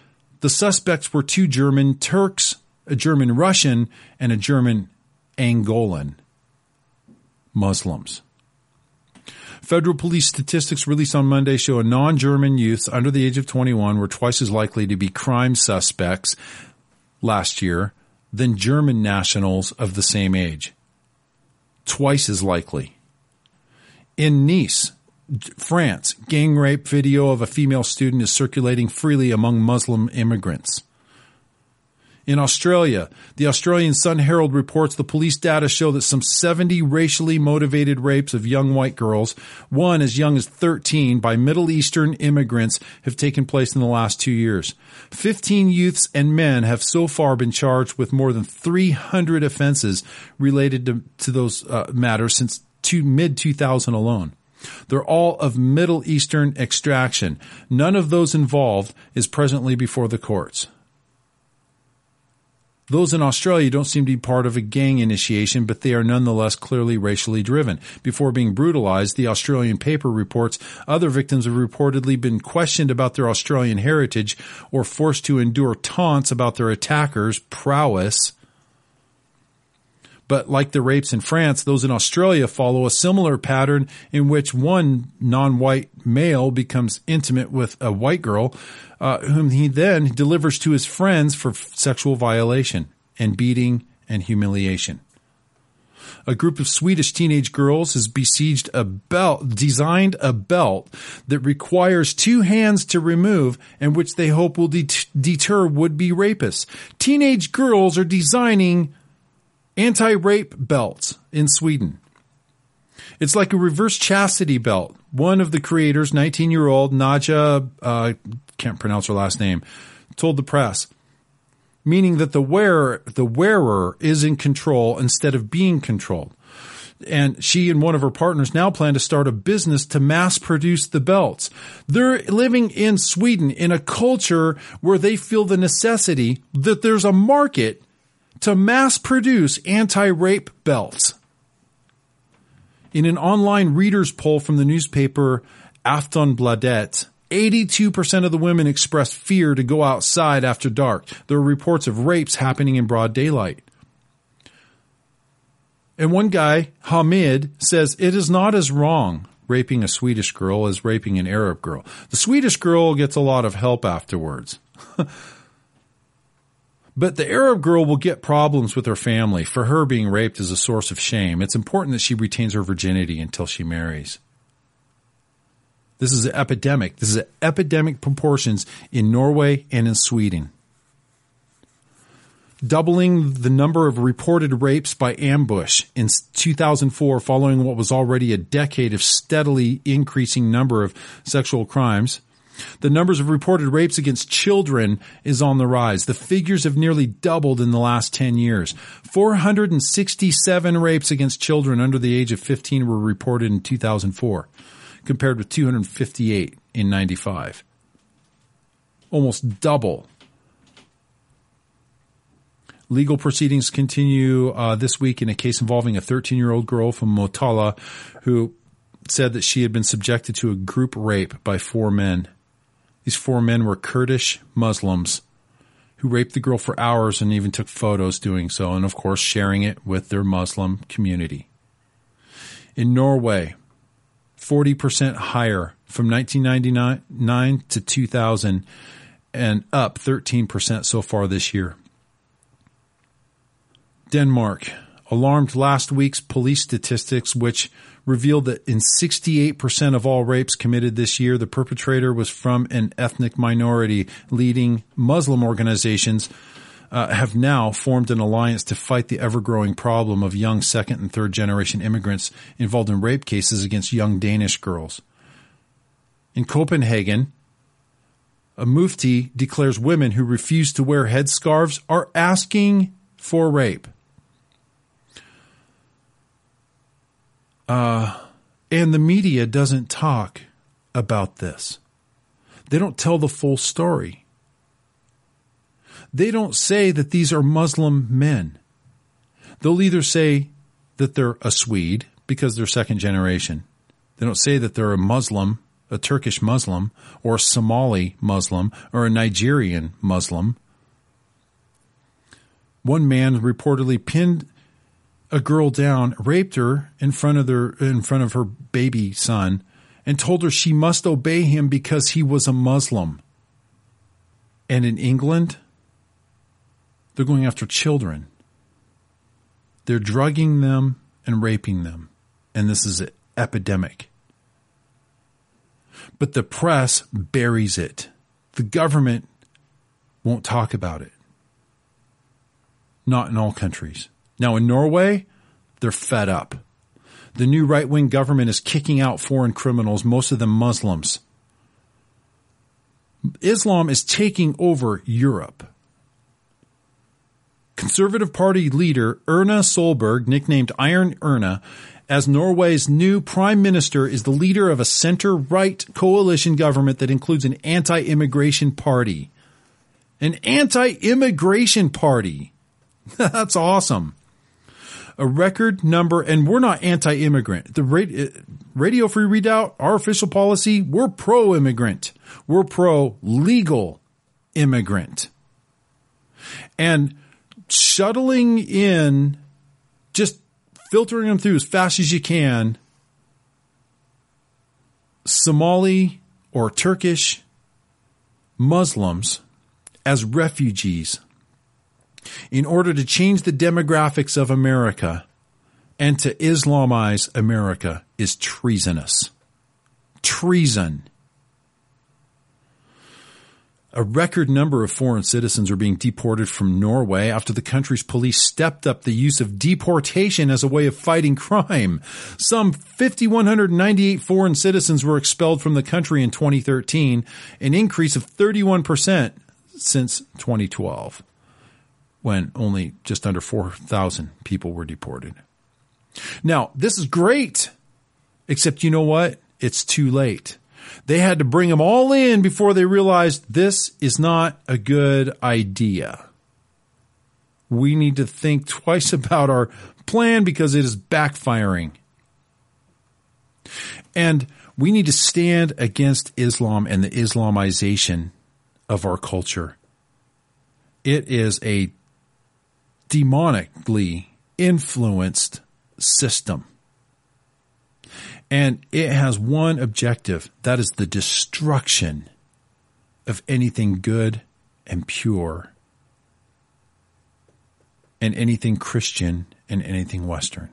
The suspects were two German Turks, a German Russian, and a German Angolan Muslims. Federal police statistics released on Monday show a non-German youths under the age of twenty-one were twice as likely to be crime suspects last year than German nationals of the same age. Twice as likely. In Nice, France, gang rape video of a female student is circulating freely among Muslim immigrants. In Australia, the Australian Sun Herald reports the police data show that some seventy racially motivated rapes of young white girls, one as young as thirteen, by Middle Eastern immigrants have taken place in the last two years. Fifteen youths and men have so far been charged with more than three hundred offenses related to, to those uh, matters since mid two thousand alone. They're all of Middle Eastern extraction. None of those involved is presently before the courts. Those in Australia don't seem to be part of a gang initiation, but they are nonetheless clearly racially driven. Before being brutalized, the Australian paper reports other victims have reportedly been questioned about their Australian heritage or forced to endure taunts about their attackers' prowess. But like the rapes in France, those in Australia follow a similar pattern in which one non-white male becomes intimate with a white girl, uh, whom he then delivers to his friends for sexual violation and beating and humiliation. A group of Swedish teenage girls has besieged a belt, designed a belt that requires two hands to remove and which they hope will det- deter would-be rapists. Teenage girls are designing anti-rape belts in Sweden. It's like a reverse chastity belt. One of the creators, nineteen-year-old Nadja, uh, can't pronounce her last name, told the press, meaning that the wearer, the wearer is in control instead of being controlled. And she and one of her partners now plan to start a business to mass produce the belts. They're living in Sweden in a culture where they feel the necessity that there's a market to mass produce anti-rape belts. In an online readers poll from the newspaper Aftonbladet, eighty-two percent of the women expressed fear to go outside after dark. There are reports of rapes happening in broad daylight. And one guy, Hamid, says it is not as wrong raping a Swedish girl as raping an Arab girl. The Swedish girl gets a lot of help afterwards. But the Arab girl will get problems with her family. For her, being raped is a source of shame. It's important that she retains her virginity until she marries. This is an epidemic. This is epidemic proportions in Norway and in Sweden. Doubling the number of reported rapes by ambush in two thousand four, following what was already a decade of steadily increasing number of sexual crimes. The numbers of reported rapes against children is on the rise. The figures have nearly doubled in the last ten years. four hundred sixty-seven rapes against children under the age of fifteen were reported in two thousand four, compared with two hundred fifty-eight in ninety-five. Almost double. Legal proceedings continue uh, this week in a case involving a thirteen-year-old girl from Motala who said that she had been subjected to a group rape by four men. These four men were Kurdish Muslims who raped the girl for hours and even took photos doing so, and of course sharing it with their Muslim community. In Norway, forty percent higher from nineteen ninety-nine to two thousand, and up thirteen percent so far this year. Denmark alarmed last week's police statistics, which revealed that in sixty-eight percent of all rapes committed this year, the perpetrator was from an ethnic minority. Leading Muslim organizations uh, have now formed an alliance to fight the ever-growing problem of young second and third generation immigrants involved in rape cases against young Danish girls. In Copenhagen, a mufti declares women who refuse to wear headscarves are asking for rape. Uh, and the media doesn't talk about this. They don't tell the full story. They don't say that these are Muslim men. They'll either say that they're a Swede because they're second generation. They don't say that they're a Muslim, a Turkish Muslim or a Somali Muslim or a Nigerian Muslim. One man reportedly pinned a girl down, raped her in front of their in front of her baby son, and told her she must obey him because he was a Muslim. And in England, they're going after children. They're drugging them and raping them. And this is an epidemic. But the press buries it. The government won't talk about it. Not in all countries. Now in Norway, they're fed up. The new right-wing government is kicking out foreign criminals, most of them Muslims. Islam is taking over Europe. Conservative Party leader Erna Solberg, nicknamed Iron Erna, as Norway's new prime minister, is the leader of a center-right coalition government that includes an anti-immigration party. An anti-immigration party. That's awesome. A record number, and we're not anti-immigrant. The Radio Free Redoubt, our official policy, we're pro-immigrant. We're pro-legal immigrant. And shuttling in, just filtering them through as fast as you can, Somali or Turkish Muslims as refugees in order to change the demographics of America and to Islamize America is treasonous. Treason. A record number of foreign citizens are being deported from Norway after the country's police stepped up the use of deportation as a way of fighting crime. Some five thousand one hundred ninety-eight foreign citizens were expelled from the country in twenty thirteen, an increase of thirty-one percent since twenty twelve, when only just under four thousand people were deported. Now, this is great, except you know what? It's too late. They had to bring them all in before they realized this is not a good idea. We need to think twice about our plan because it is backfiring. And we need to stand against Islam and the Islamization of our culture. It is a demonically influenced system. And it has one objective, that is the destruction of anything good and pure and anything Christian and anything Western.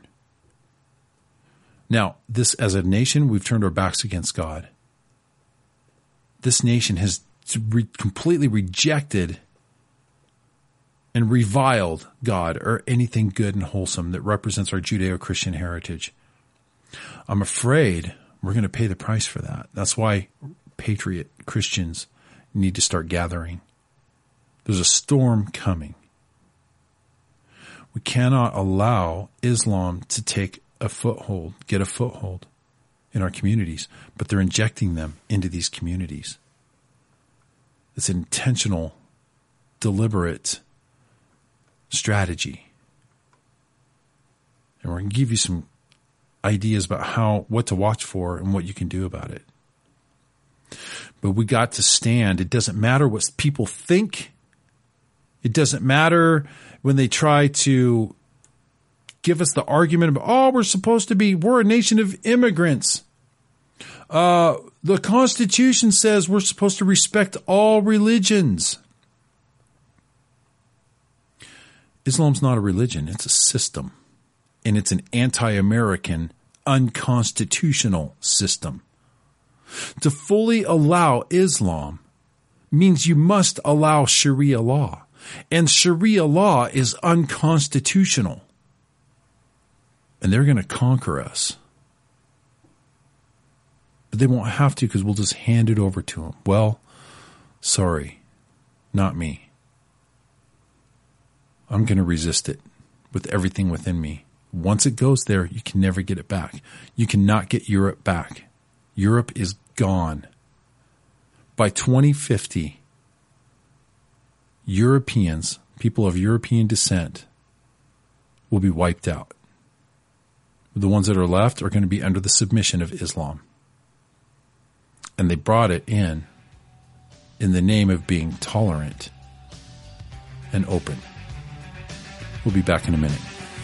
Now, this as a nation, we've turned our backs against God. This nation has re- completely rejected and reviled God or anything good and wholesome that represents our Judeo-Christian heritage. I'm afraid we're going to pay the price for that. That's why patriot Christians need to start gathering. There's a storm coming. We cannot allow Islam to take a foothold, get a foothold in our communities, but they're injecting them into these communities. It's an intentional, deliberate strategy. And we're going to give you some ideas about how, what to watch for and what you can do about it. But we got to stand. It doesn't matter what people think. It doesn't matter when they try to give us the argument about, oh, we're supposed to be, we're a nation of immigrants. Uh, the Constitution says we're supposed to respect all religions. Islam's not a religion. It's a system. And it's an anti-American, unconstitutional system. To fully allow Islam means you must allow Sharia law. And Sharia law is unconstitutional. And they're going to conquer us. But they won't have to because we'll just hand it over to them. Well, sorry, not me. I'm going to resist it with everything within me. Once it goes there, you can never get it back. You cannot get Europe back. Europe is gone. By twenty fifty, Europeans, people of European descent, will be wiped out. The ones that are left are going to be under the submission of Islam. and they brought it in in the name of being tolerant and open. We'll be back in a minute.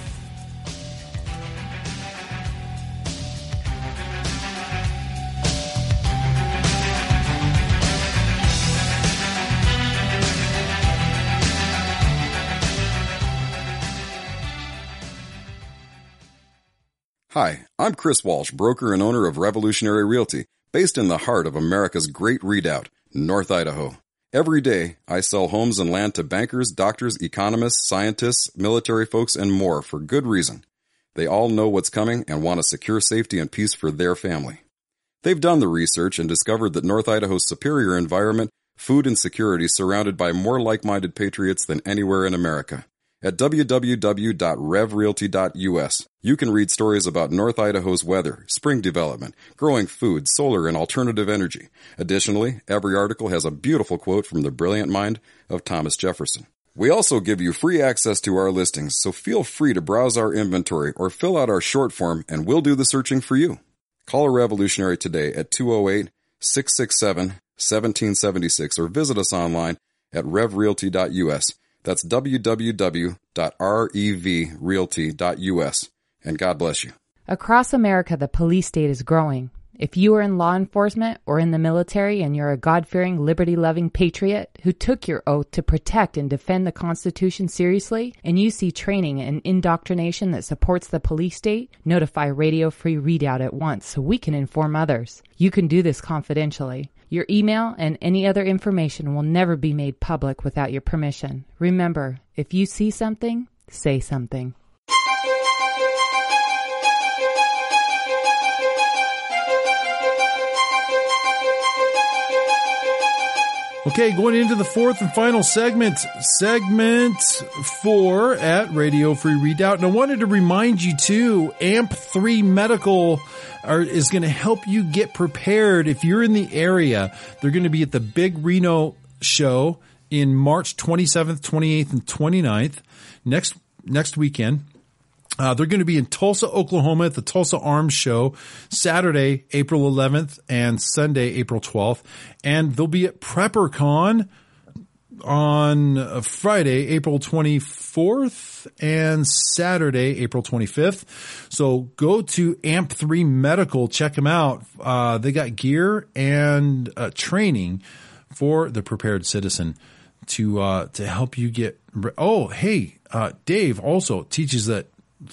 Hi, I'm Chris Walsh, broker and owner of Revolutionary Realty, based in the heart of America's great redoubt, North Idaho. Every day, I sell homes and land to bankers, doctors, economists, scientists, military folks, and more for good reason. They all know what's coming and want a secure safety and peace for their family. They've done the research and discovered that North Idaho's superior environment, food, and security surrounded by more like-minded patriots than anywhere in America. At w w w dot rev realty dot u s, you can read stories about North Idaho's weather, spring development, growing food, solar, and alternative energy. Additionally, every article has a beautiful quote from the brilliant mind of Thomas Jefferson. We also give you free access to our listings, so feel free to browse our inventory or fill out our short form, and we'll do the searching for you. Call a Revolutionary today at two oh eight, six six seven, one seven seven six or visit us online at rev realty dot u s. That's w w w dot rev realty dot u s. And God bless you. Across America, the police state is growing. If you are in law enforcement or in the military and you're a God-fearing, liberty-loving patriot who took your oath to protect and defend the Constitution seriously, and you see training and indoctrination that supports the police state, notify Radio Free Readout at once so we can inform others. You can do this confidentially. Your email and any other information will never be made public without your permission. Remember, if you see something, say something. Okay, going into the fourth and final segment, segment four at Radio Free Redoubt. And I wanted to remind you too, A M P three Medical are, is going to help you get prepared. If you're in the area, they're going to be at the Big Reno show in March twenty-seventh, twenty-eighth, and twenty-ninth, next, next weekend. Uh, they're going to be in Tulsa, Oklahoma at the Tulsa Arms Show, Saturday, April eleventh and Sunday, April twelfth. And they'll be at PrepperCon on Friday, April twenty-fourth and Saturday, April twenty-fifth. So go to A M P three Medical, check them out. Uh, they got gear and uh, training for the prepared citizen to, uh, to help you get, oh, hey, uh, Dave also teaches that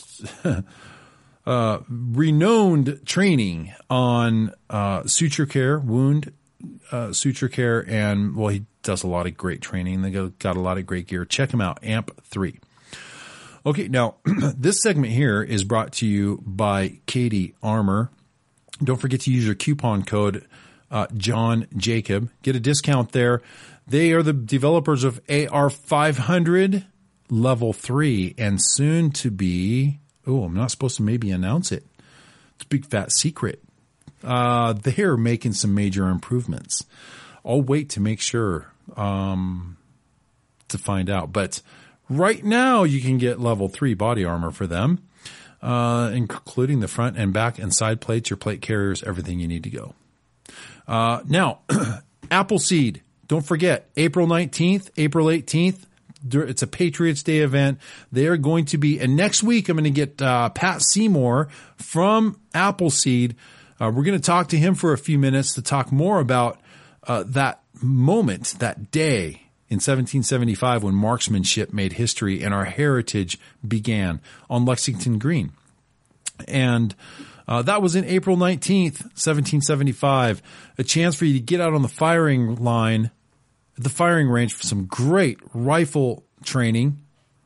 uh, renowned training on uh, suture care, wound uh, suture care, and, well, he does a lot of great training. They got, got a lot of great gear. Check him out, A M P three. Okay, now, this segment here is brought to you by Katie Armour. Don't forget to use your coupon code uh, John Jacob. Get a discount there. They are the developers of A R five hundred Level three, and soon to be, oh, I'm not supposed to maybe announce it. It's a big fat secret. Uh, they're making some major improvements. I'll wait to make sure, um, to find out. But right now you can get level three body armor for them, uh, including the front and back and side plates, your plate carriers, everything you need to go. Uh, now, Appleseed, don't forget, April nineteenth, April eighteenth, it's a Patriots Day event. They are going to be, and next week I'm going to get uh, Pat Seymour from Appleseed. Uh, we're going to talk to him for a few minutes to talk more about uh, that moment, that day in seventeen seventy-five when marksmanship made history and our heritage began on Lexington Green. And uh, that was in April nineteenth, seventeen seventy-five, a chance for you to get out on the firing line, the firing range, for some great rifle training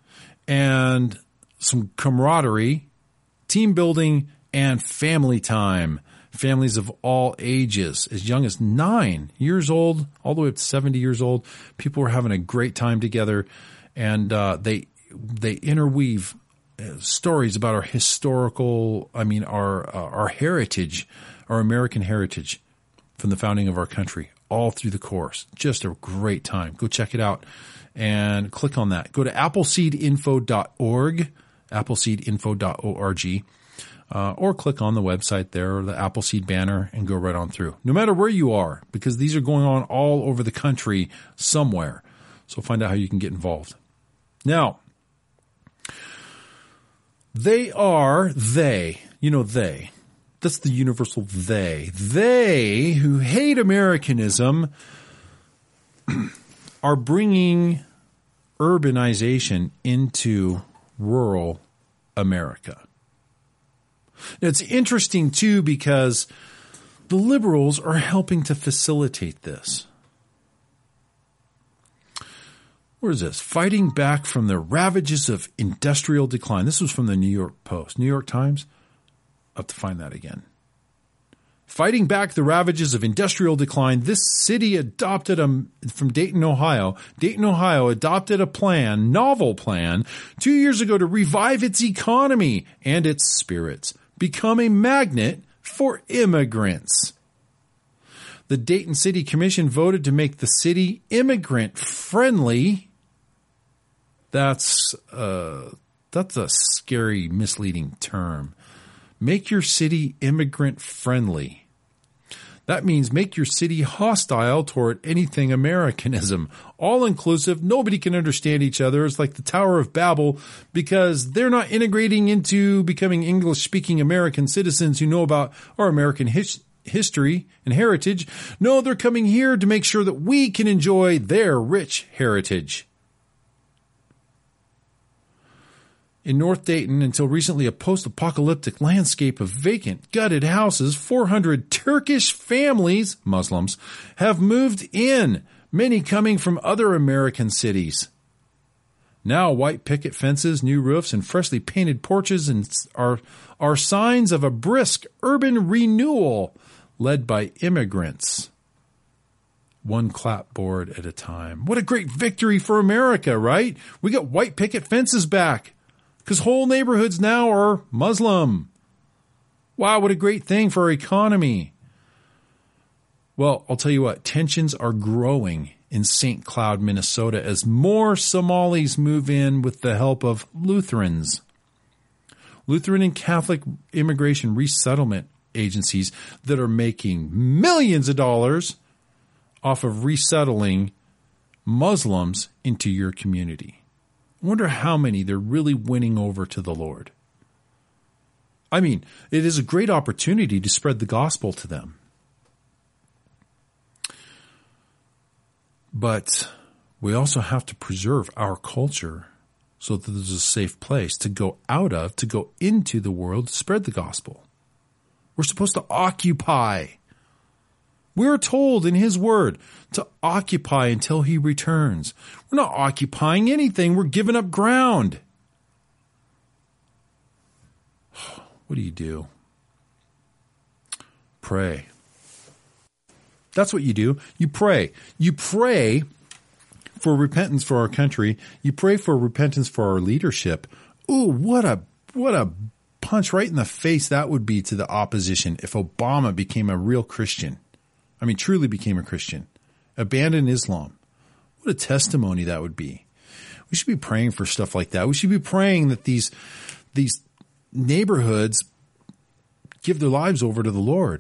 and some camaraderie, team building, and family time. Families of all ages, as young as nine years old, all the way up to seventy years old. People were having a great time together, and uh, they they interweave stories about our historical, I mean, our uh, our heritage, our American heritage from the founding of our country, all through the course. Just a great time. Go check it out and click on that. Go to appleseed info dot org, appleseed info dot org. Uh, or click on the website there or the Appleseed banner and go right on through. No matter where you are, because these are going on all over the country somewhere. So find out how you can get involved. Now, they are, they, you know, they. That's the universal they. They who hate Americanism are bringing urbanization into rural America. It's interesting, too, because the liberals are helping to facilitate this. Where is this? Fighting back from the ravages of industrial decline. This was from the New York Post. New York Times? I'll have to find that again. Fighting back the ravages of industrial decline, this city adopted a, from Dayton, Ohio, Dayton, Ohio adopted a plan, novel plan, two years ago to revive its economy and its spirits, become a magnet for immigrants. The Dayton City Commission voted to make the city immigrant friendly. That's, uh, that's a scary, misleading term. Make your city immigrant friendly. That means make your city hostile toward anything Americanism. All inclusive. Nobody can understand each other. It's like the Tower of Babel because they're not integrating into becoming English speaking American citizens who know about our American his- history and heritage. No, they're coming here to make sure that we can enjoy their rich heritage. In North Dayton, until recently a post-apocalyptic landscape of vacant, gutted houses, four hundred Turkish families, Muslims, have moved in, many coming from other American cities. Now white picket fences, new roofs, and freshly painted porches and are, are signs of a brisk urban renewal led by immigrants. One clapboard at a time. What a great victory for America, right? We got white picket fences back. Because whole neighborhoods now are Muslim. Wow, what a great thing for our economy. Well, I'll tell you what, tensions are growing in Saint Cloud, Minnesota, as more Somalis move in with the help of Lutherans. Lutheran and Catholic immigration resettlement agencies that are making millions of dollars off of resettling Muslims into your community. I wonder how many they're really winning over to the Lord. I mean, it is a great opportunity to spread the gospel to them. But we also have to preserve our culture so that there's a safe place to go out of, to go into the world, to spread the gospel. We're supposed to occupy. We're told in his word to occupy until he returns. We're not occupying anything. We're giving up ground. What do you do? Pray. That's what you do. You pray. You pray for repentance for our country. You pray for repentance for our leadership. Ooh, what a, what a punch right in the face that would be to the opposition if Obama became a real Christian. I mean, truly became a Christian, abandoned Islam. What a testimony that would be. We should be praying for stuff like that. We should be praying that these, these neighborhoods give their lives over to the Lord.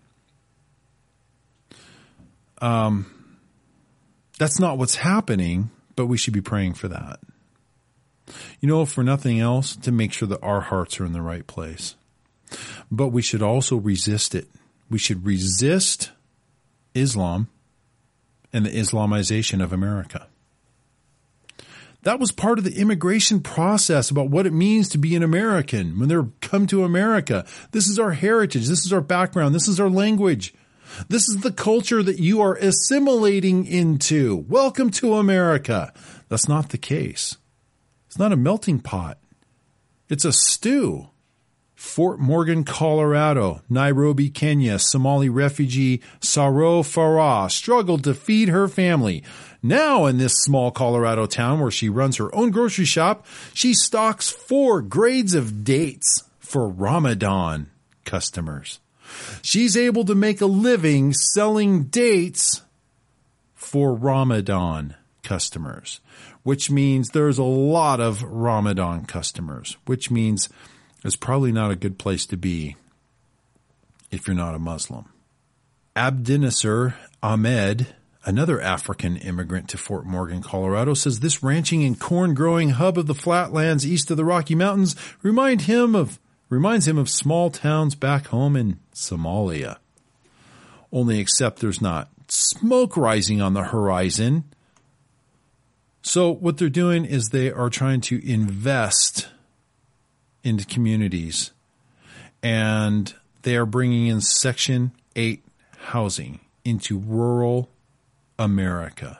Um, that's not what's happening, but we should be praying for that. You know, for nothing else, to make sure that our hearts are in the right place. But we should also resist it. We should resist Islam and the Islamization of America. That was part of the immigration process about what it means to be an American when they're come to America. This is our heritage. This is our background. This is our language. This is the culture that you are assimilating into. Welcome to America. That's not the case. It's not a melting pot. It's a stew. Fort Morgan, Colorado, Nairobi, Kenya, Somali refugee Saro Farah struggled to feed her family. Now in this small Colorado town where she runs her own grocery shop, she stocks four grades of dates for Ramadan customers. She's able to make a living selling dates for Ramadan customers, which means there's a lot of Ramadan customers, which means is probably not a good place to be if you're not a Muslim. Abdinasur Ahmed, another African immigrant to Fort Morgan, Colorado, says this ranching and corn-growing hub of the flatlands east of the Rocky Mountains remind him of reminds him of small towns back home in Somalia. Only except there's not smoke rising on the horizon. So what they're doing is they are trying to invest into communities, and they are bringing in Section eight housing into rural America.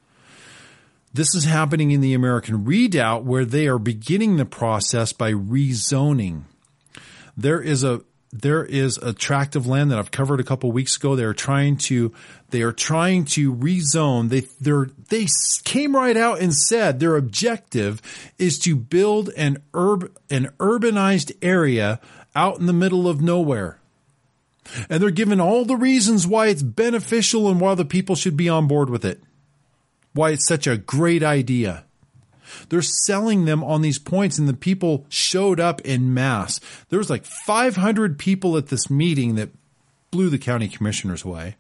This is happening in the American Redoubt, where they are beginning the process by rezoning. There is a there is a tract of land that I've covered a couple weeks ago. They are trying to they are trying to rezone. They they they came right out and said their objective is to build an urb an urbanized area out in the middle of nowhere. And they're given all the reasons why it's beneficial and why the people should be on board with it. Why it's such a great idea. They're selling them on these points, and the people showed up en masse. There was like five hundred people at this meeting that blew the county commissioners away.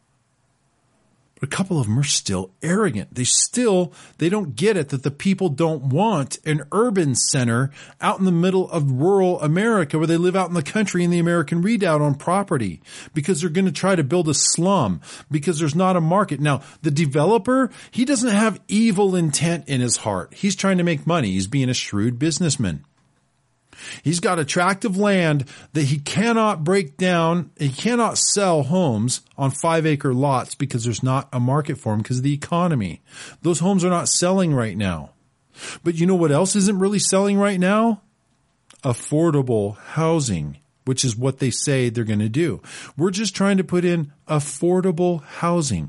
But a couple of them are still arrogant. They still, they don't get it that the people don't want an urban center out in the middle of rural America where they live out in the country in the American Redoubt on property, because they're going to try to build a slum because there's not a market. Now, the developer, he doesn't have evil intent in his heart. He's trying to make money. He's being a shrewd businessman. He's got a tract of land that he cannot break down. He cannot sell homes on five acre lots because there's not a market for them because of the economy. Those homes are not selling right now. But you know what else isn't really selling right now? Affordable housing, which is what they say they're going to do. We're just trying to put in affordable housing.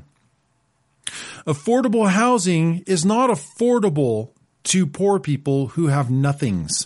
Affordable housing is not affordable to poor people who have nothings,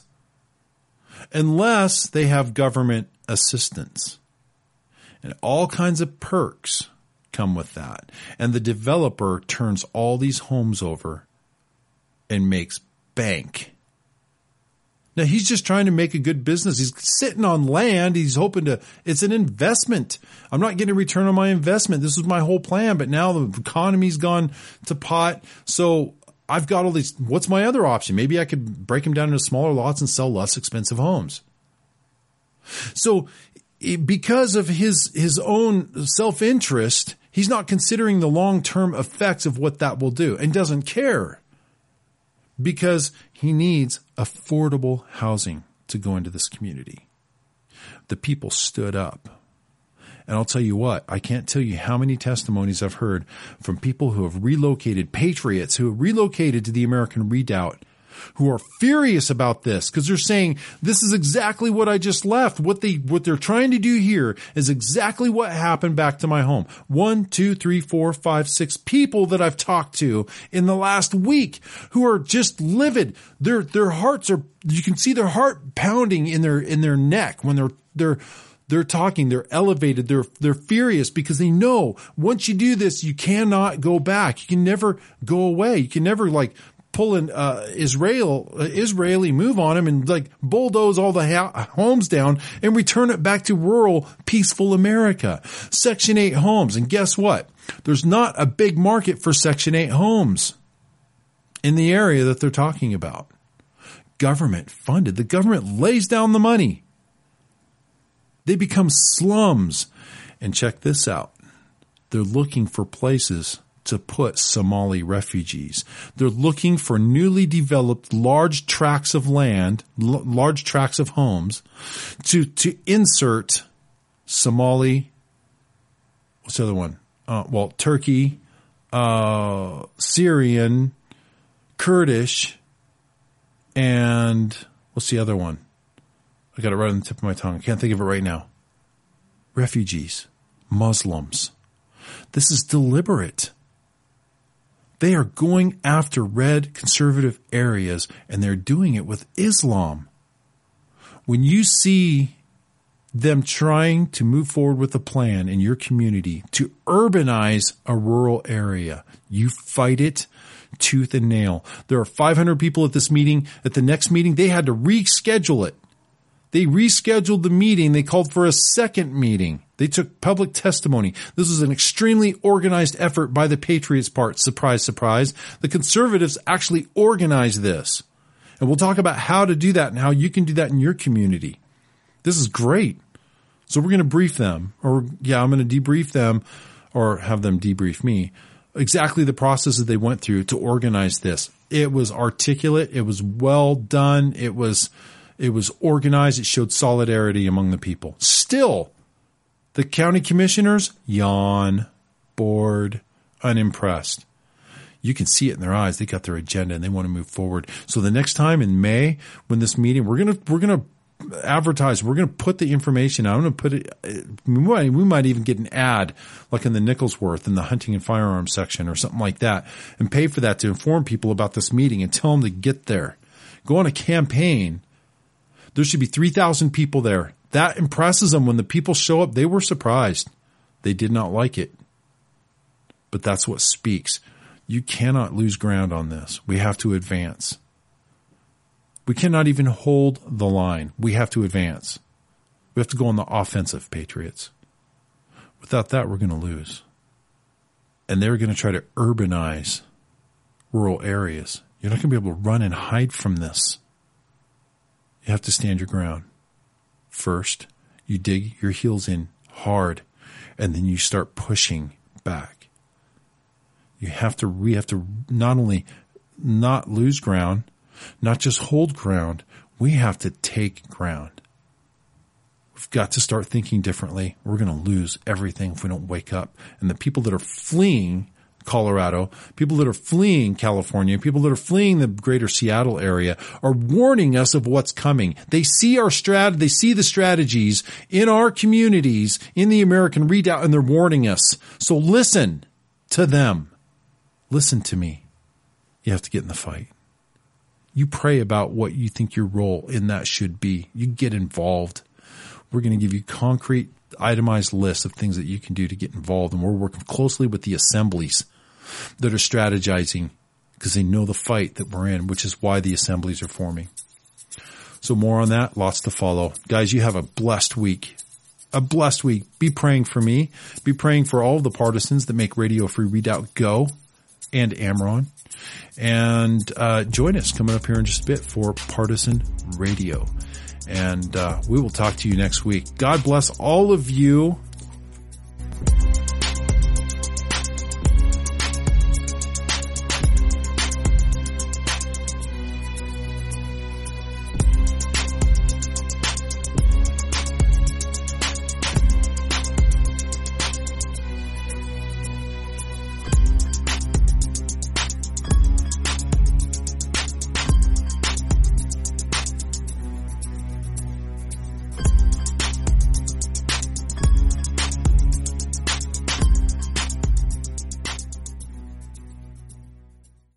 unless they have government assistance. And all kinds of perks come with that. And the developer turns all these homes over and makes bank. Now, he's just trying to make a good business. He's sitting on land. He's hoping to, it's an investment. I'm not getting a return on my investment. This was my whole plan, but now the economy's gone to pot. So I've got all these. What's my other option? Maybe I could break them down into smaller lots and sell less expensive homes. So because of his, his own self-interest, he's not considering the long-term effects of what that will do and doesn't care because he needs affordable housing to go into this community. The people stood up. And I'll tell you what, I can't tell you how many testimonies I've heard from people who have relocated, patriots who have relocated to the American Redoubt, who are furious about this because they're saying, this is exactly what I just left. What they, what they're trying to do here is exactly what happened back to my home. One, two, three, four, five, six people that I've talked to in the last week who are just livid. Their, their hearts are, you can see their heart pounding in their, in their neck when they're, they're, They're talking, they're elevated, they're they're furious because they know once you do this, you cannot go back. You can never go away. You can never like pull an uh, Israel uh, Israeli move on them and like bulldoze all the ha- homes down and return it back to rural, peaceful America. Section eight homes. And guess what? There's not a big market for Section eight homes in the area that they're talking about. Government funded. The government lays down the money. They become slums. And check this out. They're looking for places to put Somali refugees. They're looking for newly developed large tracts of land, l- large tracts of homes to, to insert Somali. What's the other one? Uh, well, Turkey, uh, Syrian, Kurdish, and what's the other one? I got it right on the tip of my tongue. I can't think of it right now. Refugees, Muslims. This is deliberate. They are going after red conservative areas, and they're doing it with Islam. When you see them trying to move forward with a plan in your community to urbanize a rural area, you fight it tooth and nail. There are five hundred people at this meeting. At the next meeting, they had to reschedule it. They rescheduled the meeting. They called for a second meeting. They took public testimony. This was an extremely organized effort by the Patriots' part. Surprise, surprise. The conservatives actually organized this. And we'll talk about how to do that and how you can do that in your community. This is great. So we're going to brief them, or yeah, I'm going to debrief them or have them debrief me, exactly the processes they went through to organize this. It was articulate. It was well done. It was, it was organized. It showed solidarity among the people. Still, the county commissioners yawn, bored, unimpressed. You can see it in their eyes. They got their agenda and they want to move forward. So the next time in May, when this meeting, we're going to, we're going to advertise, we're going to put the information out. I'm going to put it, we might, we might even get an ad like in the Nicholsworth in the hunting and firearms section or something like that and pay for that to inform people about this meeting and tell them to get there. Go on a campaign. There should be three thousand people there. That impresses them. When the people show up, they were surprised. They did not like it. But that's what speaks. You cannot lose ground on this. We have to advance. We cannot even hold the line. We have to advance. We have to go on the offensive, Patriots. Without that, we're going to lose. And they're going to try to urbanize rural areas. You're not going to be able to run and hide from this. You have to stand your ground. First, you dig your heels in hard, and then you start pushing back. You have to, we have to not only not lose ground, not just hold ground, we have to take ground. We've got to start thinking differently. We're going to lose everything if we don't wake up. And the people that are fleeing Colorado, people that are fleeing California, people that are fleeing the greater Seattle area are warning us of what's coming. They see our strat, they see the strategies in our communities, in the American Redoubt, and they're warning us. So listen to them. Listen to me. You have to get in the fight. You pray about what you think your role in that should be. You get involved. We're going to give you concrete, itemized lists of things that you can do to get involved. And we're working closely with the assemblies that are strategizing because they know the fight that we're in, which is why the assemblies are forming. So more on that, lots to follow. Guys, you have a blessed week. A blessed week. Be praying for me. Be praying for all of the partisans that make Radio Free Redoubt go, and Amron. And uh, join us coming up here in just a bit for Partisan Radio. And uh, we will talk to you next week. God bless all of you.